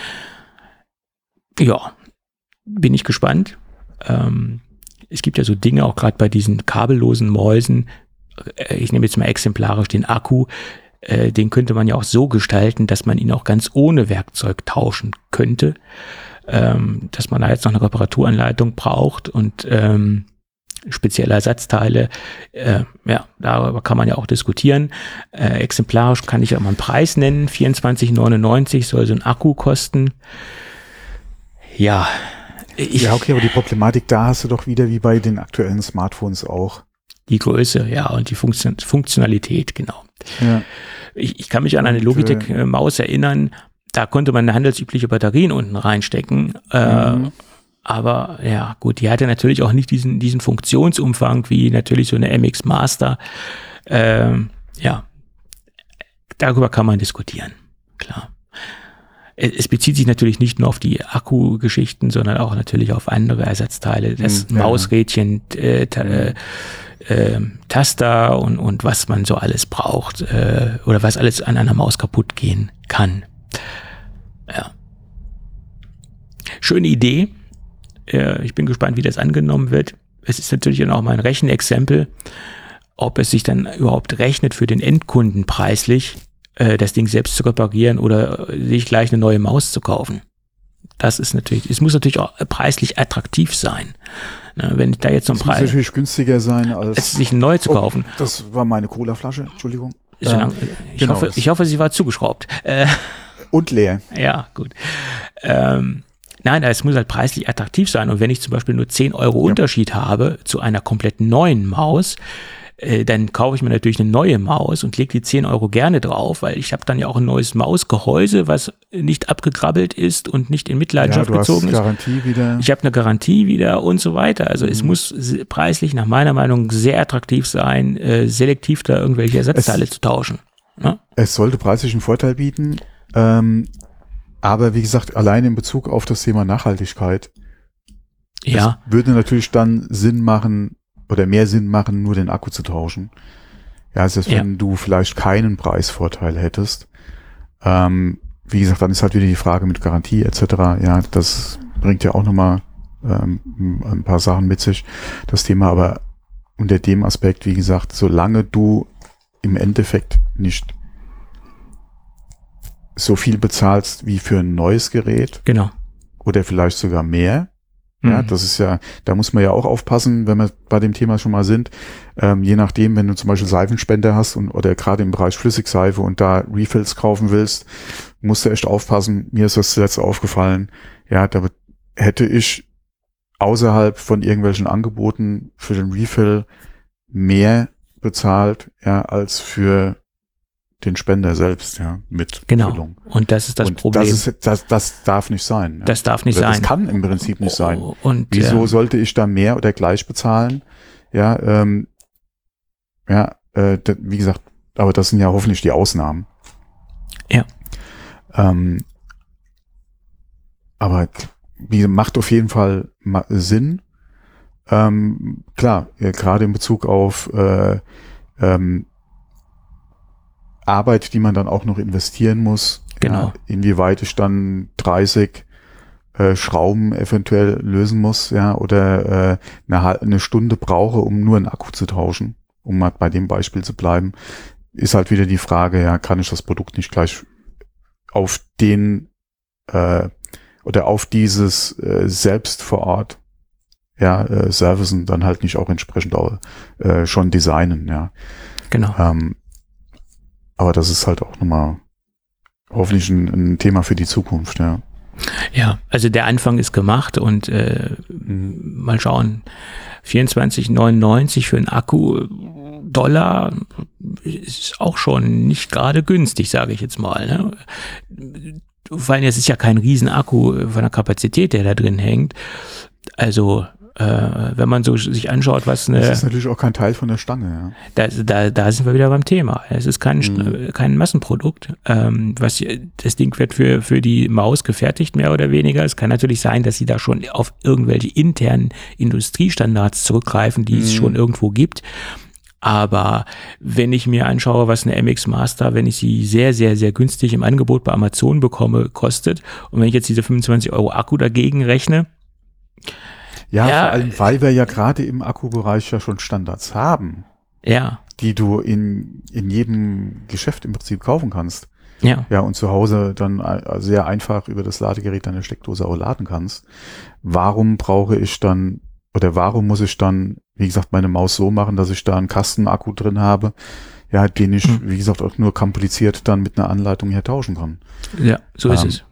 Ja, bin ich gespannt. Ähm, es gibt ja so Dinge, auch gerade bei diesen kabellosen Mäusen, äh, ich nehme jetzt mal exemplarisch den Akku, äh, den könnte man ja auch so gestalten, dass man ihn auch ganz ohne Werkzeug tauschen könnte. Ähm, dass man da jetzt noch eine Reparaturanleitung braucht und ähm, spezielle Ersatzteile, äh, ja, darüber kann man ja auch diskutieren. Äh, exemplarisch kann ich ja mal einen Preis nennen, vierundzwanzig neunundneunzig soll so ein Akku kosten. Ja. Ich, ja, okay, aber die Problematik, da hast du doch wieder wie bei den aktuellen Smartphones auch. Die Größe, ja, und die Funktion, Funktionalität, genau. Ja. Ich, ich kann mich an eine Logitech-Maus erinnern, da konnte man handelsübliche Batterien unten reinstecken. Äh, mhm. Aber ja, gut, die hatte natürlich auch nicht diesen, diesen Funktionsumfang wie natürlich so eine M X Master. Äh, ja, darüber kann man diskutieren, klar. Es, es bezieht sich natürlich nicht nur auf die Akkugeschichten, sondern auch natürlich auf andere Ersatzteile. Das mhm, Mausrädchen, äh, ta, äh, äh, Taster und, und was man so alles braucht äh, oder was alles an einer Maus kaputt gehen kann. Ja. Schöne Idee. Äh, ich bin gespannt, wie das angenommen wird. Es ist natürlich dann auch mal ein Rechenexempel, ob es sich dann überhaupt rechnet für den Endkunden preislich, äh, das Ding selbst zu reparieren oder sich gleich eine neue Maus zu kaufen. Das ist natürlich, es muss natürlich auch preislich attraktiv sein. Ne, wenn da jetzt so ein Preis. Es muss natürlich günstiger sein, als sich neu zu kaufen. Oh, das war meine Colaflasche, Entschuldigung. So lang, ich, genau. hoffe, ich hoffe, sie war zugeschraubt. Äh, Und leer. Ja, gut. Ähm, Nein, es muss halt preislich attraktiv sein. Und wenn ich zum Beispiel nur zehn Euro Ja. Unterschied habe zu einer komplett neuen Maus, äh, dann kaufe ich mir natürlich eine neue Maus und lege die zehn Euro gerne drauf, weil ich habe dann ja auch ein neues Mausgehäuse, was nicht abgegrabbelt ist und nicht in Mitleidenschaft Ja, du hast gezogen ist. Garantie wieder. Ich habe eine Garantie wieder und so weiter. Also es muss se- preislich nach meiner Meinung sehr attraktiv sein, äh, selektiv da irgendwelche Ersatzteile Es- zu tauschen. Ne? Es sollte preislich einen Vorteil bieten, ähm, aber wie gesagt, allein in Bezug auf das Thema Nachhaltigkeit, Ja, es würde natürlich dann Sinn machen oder mehr Sinn machen, nur den Akku zu tauschen. Ja, also Ja. wenn du vielleicht keinen Preisvorteil hättest. Ähm, wie gesagt, dann ist halt wieder die Frage mit Garantie et cetera. Ja, das bringt ja auch nochmal ähm, ein paar Sachen mit sich, das Thema. Aber unter dem Aspekt, wie gesagt, solange du im Endeffekt nicht so viel bezahlst wie für ein neues Gerät genau. oder vielleicht sogar mehr. Ja, Mhm. das ist ja, da muss man ja auch aufpassen, wenn wir bei dem Thema schon mal sind. Ähm, je nachdem, wenn du zum Beispiel Seifenspender hast und oder gerade im Bereich Flüssigseife und da Refills kaufen willst, musst du echt aufpassen. Mir ist das zuletzt aufgefallen. Ja, da hätte ich außerhalb von irgendwelchen Angeboten für den Refill mehr bezahlt, ja, als für den Spender selbst, ja, mit Genau. Füllung. Und das ist das und Problem. Das, ist, das, das darf nicht sein. Ja. Das darf nicht Oder sein. Das kann im Prinzip nicht sein. Oh, und, Wieso äh, sollte ich da mehr oder gleich bezahlen? Ja, ähm, ja, äh, da, wie gesagt, aber das sind ja hoffentlich die Ausnahmen. Ja. Ähm, aber wie macht auf jeden Fall ma- Sinn. Ähm, klar, ja, gerade in Bezug auf äh, ähm, Arbeit, die man dann auch noch investieren muss. Genau. Ja, inwieweit ich dann dreißig äh, Schrauben eventuell lösen muss, ja, oder äh, eine, hal- eine Stunde brauche, um nur einen Akku zu tauschen, um mal bei dem Beispiel zu bleiben, ist halt wieder die Frage, ja, kann ich das Produkt nicht gleich auf den äh, oder auf dieses äh, selbst vor Ort ja, äh, Servicen dann halt nicht auch entsprechend auch, äh, schon designen, ja. Genau. Ähm, aber das ist halt auch nochmal hoffentlich ein, ein Thema für die Zukunft, ja. Ja, also der Anfang ist gemacht und äh, mal schauen. vierundzwanzig neunundneunzig für einen Akku Dollar ist auch schon nicht gerade günstig, sage ich jetzt mal. Ne? Vor allem, es ist ja kein Riesenakku von der Kapazität, der da drin hängt. Also äh, wenn man so sich anschaut, was eine... Das ist natürlich auch kein Teil von der Stange, ja. Da, da, da sind wir wieder beim Thema. Es ist kein, Mhm. kein Massenprodukt. Ähm, was, das Ding wird für, für die Maus gefertigt, mehr oder weniger. Es kann natürlich sein, dass sie da schon auf irgendwelche internen Industriestandards zurückgreifen, die es Mhm. schon irgendwo gibt. Aber wenn ich mir anschaue, was eine M X Master, wenn ich sie sehr, sehr, sehr günstig im Angebot bei Amazon bekomme, kostet, und wenn ich jetzt diese fünfundzwanzig Euro Akku dagegen rechne, Ja, Ja, vor allem, weil wir ja gerade im Akkubereich ja schon Standards haben, ja, die du in, in jedem Geschäft im Prinzip kaufen kannst. ja, Ja, und zu Hause dann äh, sehr einfach über das Ladegerät deine Steckdose auch laden kannst. Warum brauche ich dann, oder warum muss ich dann, wie gesagt, meine Maus so machen, dass ich da einen Kastenakku drin habe, ja, den ich, Hm. wie gesagt, auch nur kompliziert dann mit einer Anleitung her tauschen kann. ja, so ist Ähm, es.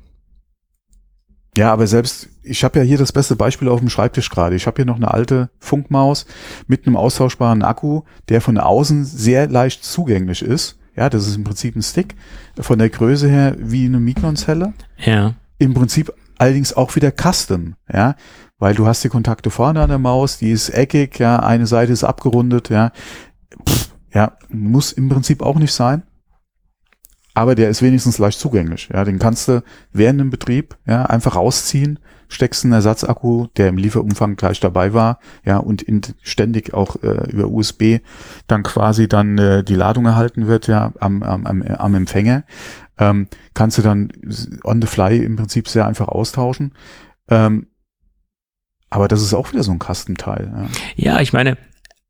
Ja, aber selbst, ich habe ja hier das beste Beispiel auf dem Schreibtisch gerade. Ich habe hier noch eine alte Funkmaus mit einem austauschbaren Akku, der von außen sehr leicht zugänglich ist. Ja, das ist im Prinzip ein Stick, von der Größe her wie eine Mikronzelle. Ja, Im Prinzip allerdings auch wieder Custom, ja, weil du hast die Kontakte vorne an der Maus, die ist eckig, ja, eine Seite ist abgerundet, ja. Pff, ja, muss im Prinzip auch nicht sein. Aber der ist wenigstens leicht zugänglich. Ja, den kannst du während dem Betrieb ja einfach rausziehen, steckst einen Ersatzakku, der im Lieferumfang gleich dabei war, ja, und in, ständig auch äh, über U S B dann quasi dann äh, die Ladung erhalten wird, ja, am, am, am, am Empfänger. Ähm, kannst du dann on the fly im Prinzip sehr einfach austauschen. Ähm, aber das ist auch wieder so ein Custom-Teil. Ja. ja, ich meine,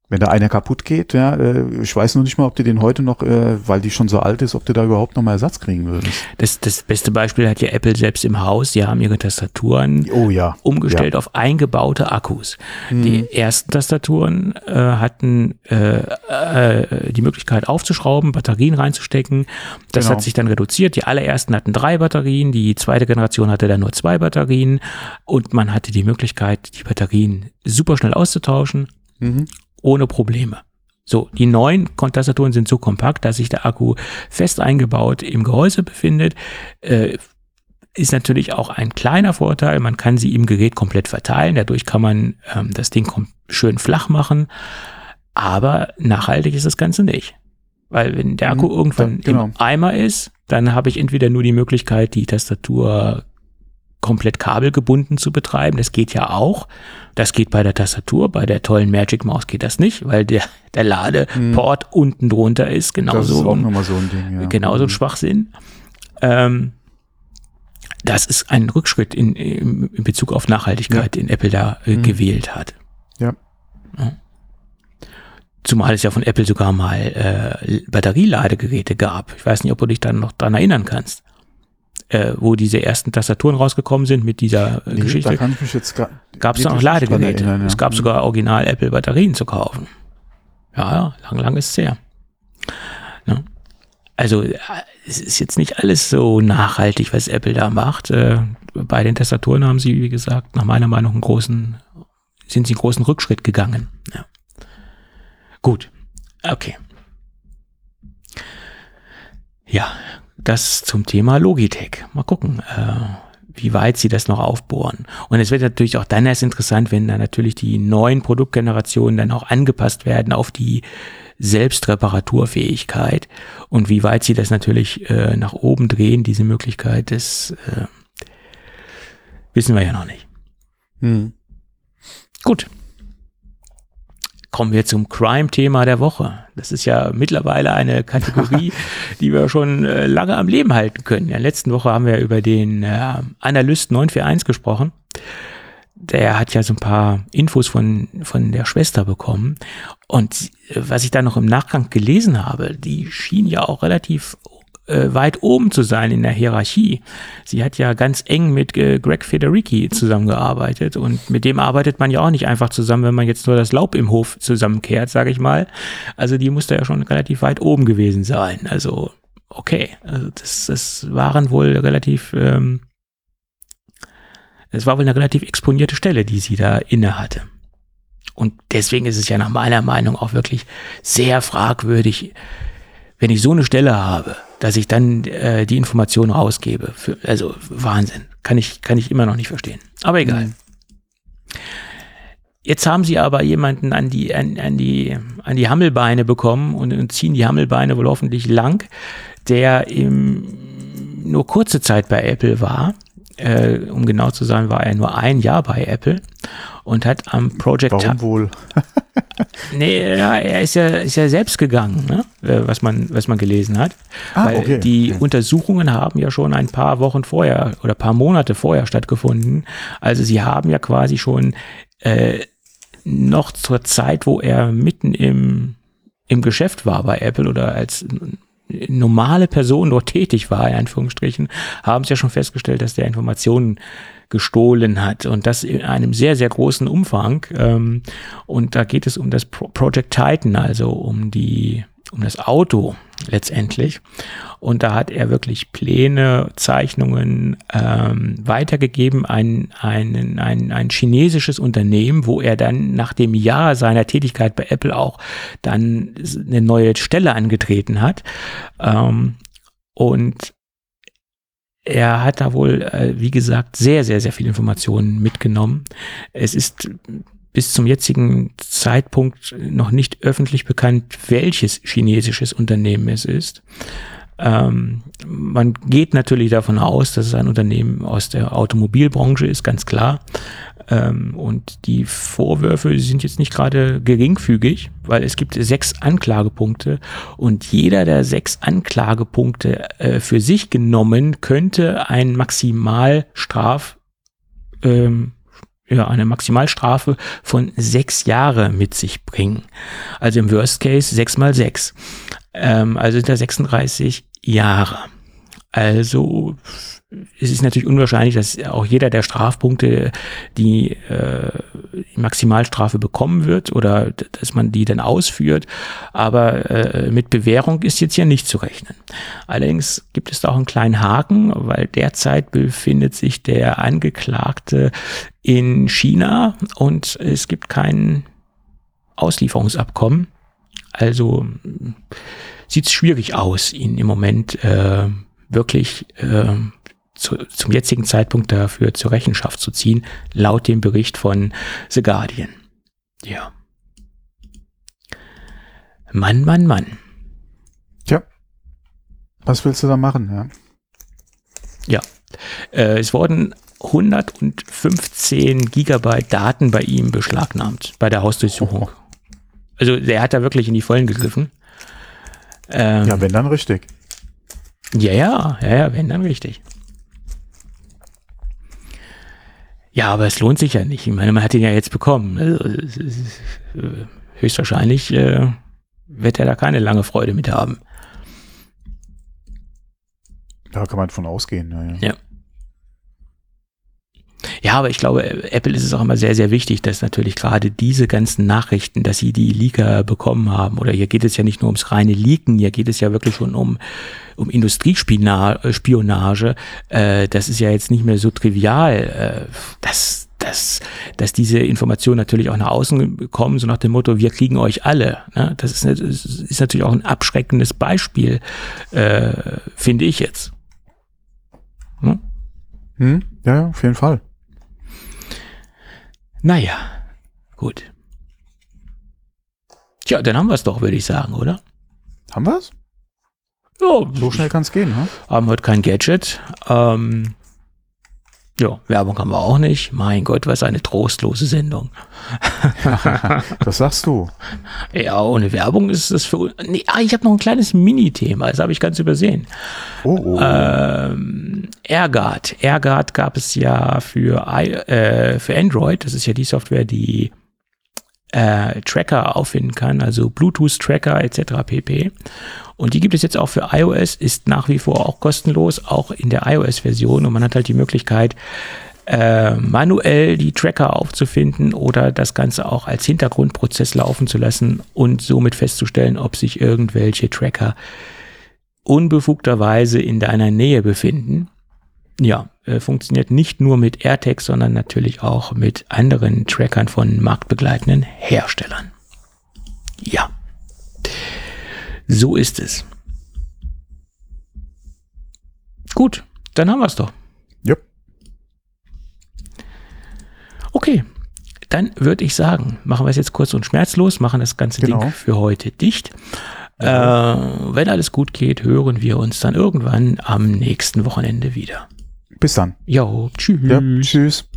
Wenn da einer kaputt geht, ja, äh, ich weiß nur nicht mal, ob du den heute noch, äh, weil die schon so alt ist, ob du da überhaupt noch mal Ersatz kriegen würdest. Das, das beste Beispiel hat ja Apple selbst im Haus. Die haben ihre Tastaturen oh, ja. umgestellt ja. auf eingebaute Akkus. Hm. Die ersten Tastaturen äh, hatten äh, äh, die Möglichkeit aufzuschrauben, Batterien reinzustecken. Das genau. hat sich dann reduziert. Die allerersten hatten drei Batterien, die zweite Generation hatte dann nur zwei Batterien und man hatte die Möglichkeit, die Batterien super schnell auszutauschen. Mhm. Ohne Probleme. So, die neuen Tastaturen sind so kompakt, dass sich der Akku fest eingebaut im Gehäuse befindet. Äh, ist natürlich auch ein kleiner Vorteil. Man kann sie im Gerät komplett verteilen. Dadurch kann man ähm, das Ding schön flach machen. Aber nachhaltig ist das Ganze nicht. Weil wenn der Akku mhm, irgendwann genau. im Eimer ist, dann habe ich entweder nur die Möglichkeit, die Tastatur komplett kabelgebunden zu betreiben. Das geht ja auch. Das geht bei der Tastatur, bei der tollen Magic Maus geht das nicht, weil der, der Ladeport hm. unten drunter ist. Genauso das ist auch nochmal so ein Ding, ja. Genauso ein Schwachsinn. Ähm, das ist ein Rückschritt in, in, in Bezug auf Nachhaltigkeit, ja. den Apple da äh, hm. gewählt hat. Ja. ja. Zumal es ja von Apple sogar mal äh, Batterieladegeräte gab. Ich weiß nicht, ob du dich dann noch dran erinnern kannst. Äh, wo diese ersten Tastaturen rausgekommen sind mit dieser äh, nee, Geschichte, da kann ich mich jetzt gar, gab es dann auch Ladegeräte. Erinnern, ja. Es gab sogar original Apple Batterien zu kaufen. Ja, ja, lang, lang ist es her. Ja. Also es ist jetzt nicht alles so nachhaltig, was Apple da macht. Äh, bei den Tastaturen haben sie, wie gesagt, nach meiner Meinung einen großen, sind sie einen großen Rückschritt gegangen. Ja. Gut, okay. Ja, das zum Thema Logitech. Mal gucken, äh, wie weit sie das noch aufbohren. Und es wird natürlich auch dann erst interessant, wenn dann natürlich die neuen Produktgenerationen dann auch angepasst werden auf die Selbstreparaturfähigkeit und wie weit sie das natürlich äh, nach oben drehen, diese Möglichkeit, das äh, wissen wir ja noch nicht. Hm. Gut. Kommen wir zum Crime-Thema der Woche. Das ist ja mittlerweile eine Kategorie, die wir schon äh, lange am Leben halten können. In der letzten Woche haben wir über den äh, Analyst neun vier eins gesprochen. Der hat ja so ein paar Infos von, von der Schwester bekommen. Und äh, was ich da noch im Nachgang gelesen habe, die schien ja auch relativ äh, weit oben zu sein in der Hierarchie. Sie hat ja ganz eng mit äh, Greg Federici zusammengearbeitet und mit dem arbeitet man ja auch nicht einfach zusammen, wenn man jetzt nur das Laub im Hof zusammenkehrt, sage ich mal. Also die musste ja schon relativ weit oben gewesen sein. Also okay, also das, das waren wohl relativ, ähm, es war wohl eine relativ exponierte Stelle, die sie da inne hatte. Und deswegen ist es ja nach meiner Meinung auch wirklich sehr fragwürdig, wenn ich so eine Stelle habe, dass ich dann äh, die Informationen rausgebe. Für, also Wahnsinn. Kann ich, kann ich immer noch nicht verstehen. Aber egal. Mhm. Jetzt haben sie aber jemanden an die, an, an die, an die Hammelbeine bekommen und, und ziehen die Hammelbeine wohl hoffentlich lang, der im, nur kurze Zeit bei Apple war. Äh, um genau zu sein, war er nur ein Jahr bei Apple und hat am Project... Warum wohl? Nee, ja, er ist ja, ist ja selbst gegangen, ne? was man, was man gelesen hat. Ah, Weil okay. die okay. Untersuchungen haben ja schon ein paar Wochen vorher oder ein paar Monate vorher stattgefunden. Also sie haben ja quasi schon äh, noch zur Zeit, wo er mitten im, im Geschäft war bei Apple oder als normale Person dort tätig war, in Anführungsstrichen, haben sie ja schon festgestellt, dass der Informationen gestohlen hat und das in einem sehr, sehr großen Umfang. Ähm, und da geht es um das Pro- Project Titan, also um die, um das Auto letztendlich. Und da hat er wirklich Pläne, Zeichnungen ähm, weitergegeben an ein, ein, ein chinesisches Unternehmen, wo er dann nach dem Jahr seiner Tätigkeit bei Apple auch dann eine neue Stelle angetreten hat. Ähm, und er hat da wohl, äh, wie gesagt, sehr, sehr, sehr viele Informationen mitgenommen. Es ist bis zum jetzigen Zeitpunkt noch nicht öffentlich bekannt, welches chinesisches Unternehmen es ist. Ähm, man geht natürlich davon aus, dass es ein Unternehmen aus der Automobilbranche ist, ganz klar. Ähm, und die Vorwürfe sind jetzt nicht gerade geringfügig, weil es gibt sechs Anklagepunkte und jeder der sechs Anklagepunkte äh, für sich genommen könnte ein Maximalstraf ähm, ja, eine Maximalstrafe von sechs Jahre mit sich bringen. Also im Worst Case sechs mal sechs. Ähm, also sind da sechsunddreißig Jahre. Also es ist natürlich unwahrscheinlich, dass auch jeder der Strafpunkte die, äh, die Maximalstrafe bekommen wird oder dass man die dann ausführt. Aber äh, mit Bewährung ist jetzt hier nicht zu rechnen. Allerdings gibt es da auch einen kleinen Haken, weil derzeit befindet sich der Angeklagte in China und es gibt kein Auslieferungsabkommen. Also sieht es schwierig aus, ihn im Moment äh, wirklich äh, zu, zum jetzigen Zeitpunkt dafür zur Rechenschaft zu ziehen, laut dem Bericht von The Guardian. Ja. Mann, Mann, Mann. Tja. Was willst du da machen? Ja. Ja. Äh, es wurden hundertfünfzehn Gigabyte Daten bei ihm beschlagnahmt, bei der Hausdurchsuchung. Oh. Also der hat da wirklich in die Vollen gegriffen. Ähm, ja, wenn dann richtig. Ja, ja, ja, ja, wenn dann richtig. Ja, aber es lohnt sich ja nicht. Ich meine, man hat ihn ja jetzt bekommen. Also, es ist, äh, höchstwahrscheinlich äh, wird er da keine lange Freude mit haben. Da kann man von ausgehen. Ja, ja. Ja. Ja, aber ich glaube, Apple ist es auch immer sehr, sehr wichtig, dass natürlich gerade diese ganzen Nachrichten, dass sie die Leaker bekommen haben, oder hier geht es ja nicht nur ums reine Leaken, hier geht es ja wirklich schon um, um Industriespionage. Äh, das ist ja jetzt nicht mehr so trivial, äh, dass, dass, dass diese Informationen natürlich auch nach außen kommen, so nach dem Motto, wir kriegen euch alle. Ne? Das ist, das ist natürlich auch ein abschreckendes Beispiel, äh, finde ich jetzt. Hm? Hm? Ja, auf jeden Fall. Naja, gut. Tja, dann haben wir es doch, würde ich sagen, oder? Haben wir es? Ja, so schnell kann es gehen, ne? Haben heute kein Gadget. Ähm, ja, Werbung haben wir auch nicht. Mein Gott, was eine trostlose Sendung. Das sagst du. Ja, ohne Werbung ist es für... Nee, ah, ich habe noch ein kleines Mini-Thema, das habe ich ganz übersehen. Oh, oh. Ähm, AirGuard. AirGuard gab es ja für, I, äh, für Android. Das ist ja die Software, die äh, Tracker auffinden kann, also Bluetooth-Tracker et cetera pp. Und die gibt es jetzt auch für iOS, ist nach wie vor auch kostenlos, auch in der iOS-Version. Und man hat halt die Möglichkeit, äh, manuell die Tracker aufzufinden oder das Ganze auch als Hintergrundprozess laufen zu lassen und somit festzustellen, ob sich irgendwelche Tracker unbefugterweise in deiner Nähe befinden. Ja, äh, funktioniert nicht nur mit AirTags, sondern natürlich auch mit anderen Trackern von marktbegleitenden Herstellern. Ja. So ist es. Gut, dann haben wir es doch. Yep. Okay, dann würde ich sagen, machen wir es jetzt kurz und schmerzlos, machen das ganze Genau. Ding für heute dicht. Ja. Äh, wenn alles gut geht, hören wir uns dann irgendwann am nächsten Wochenende wieder. Bis dann. Jo, tschüss. Ja, tschüss.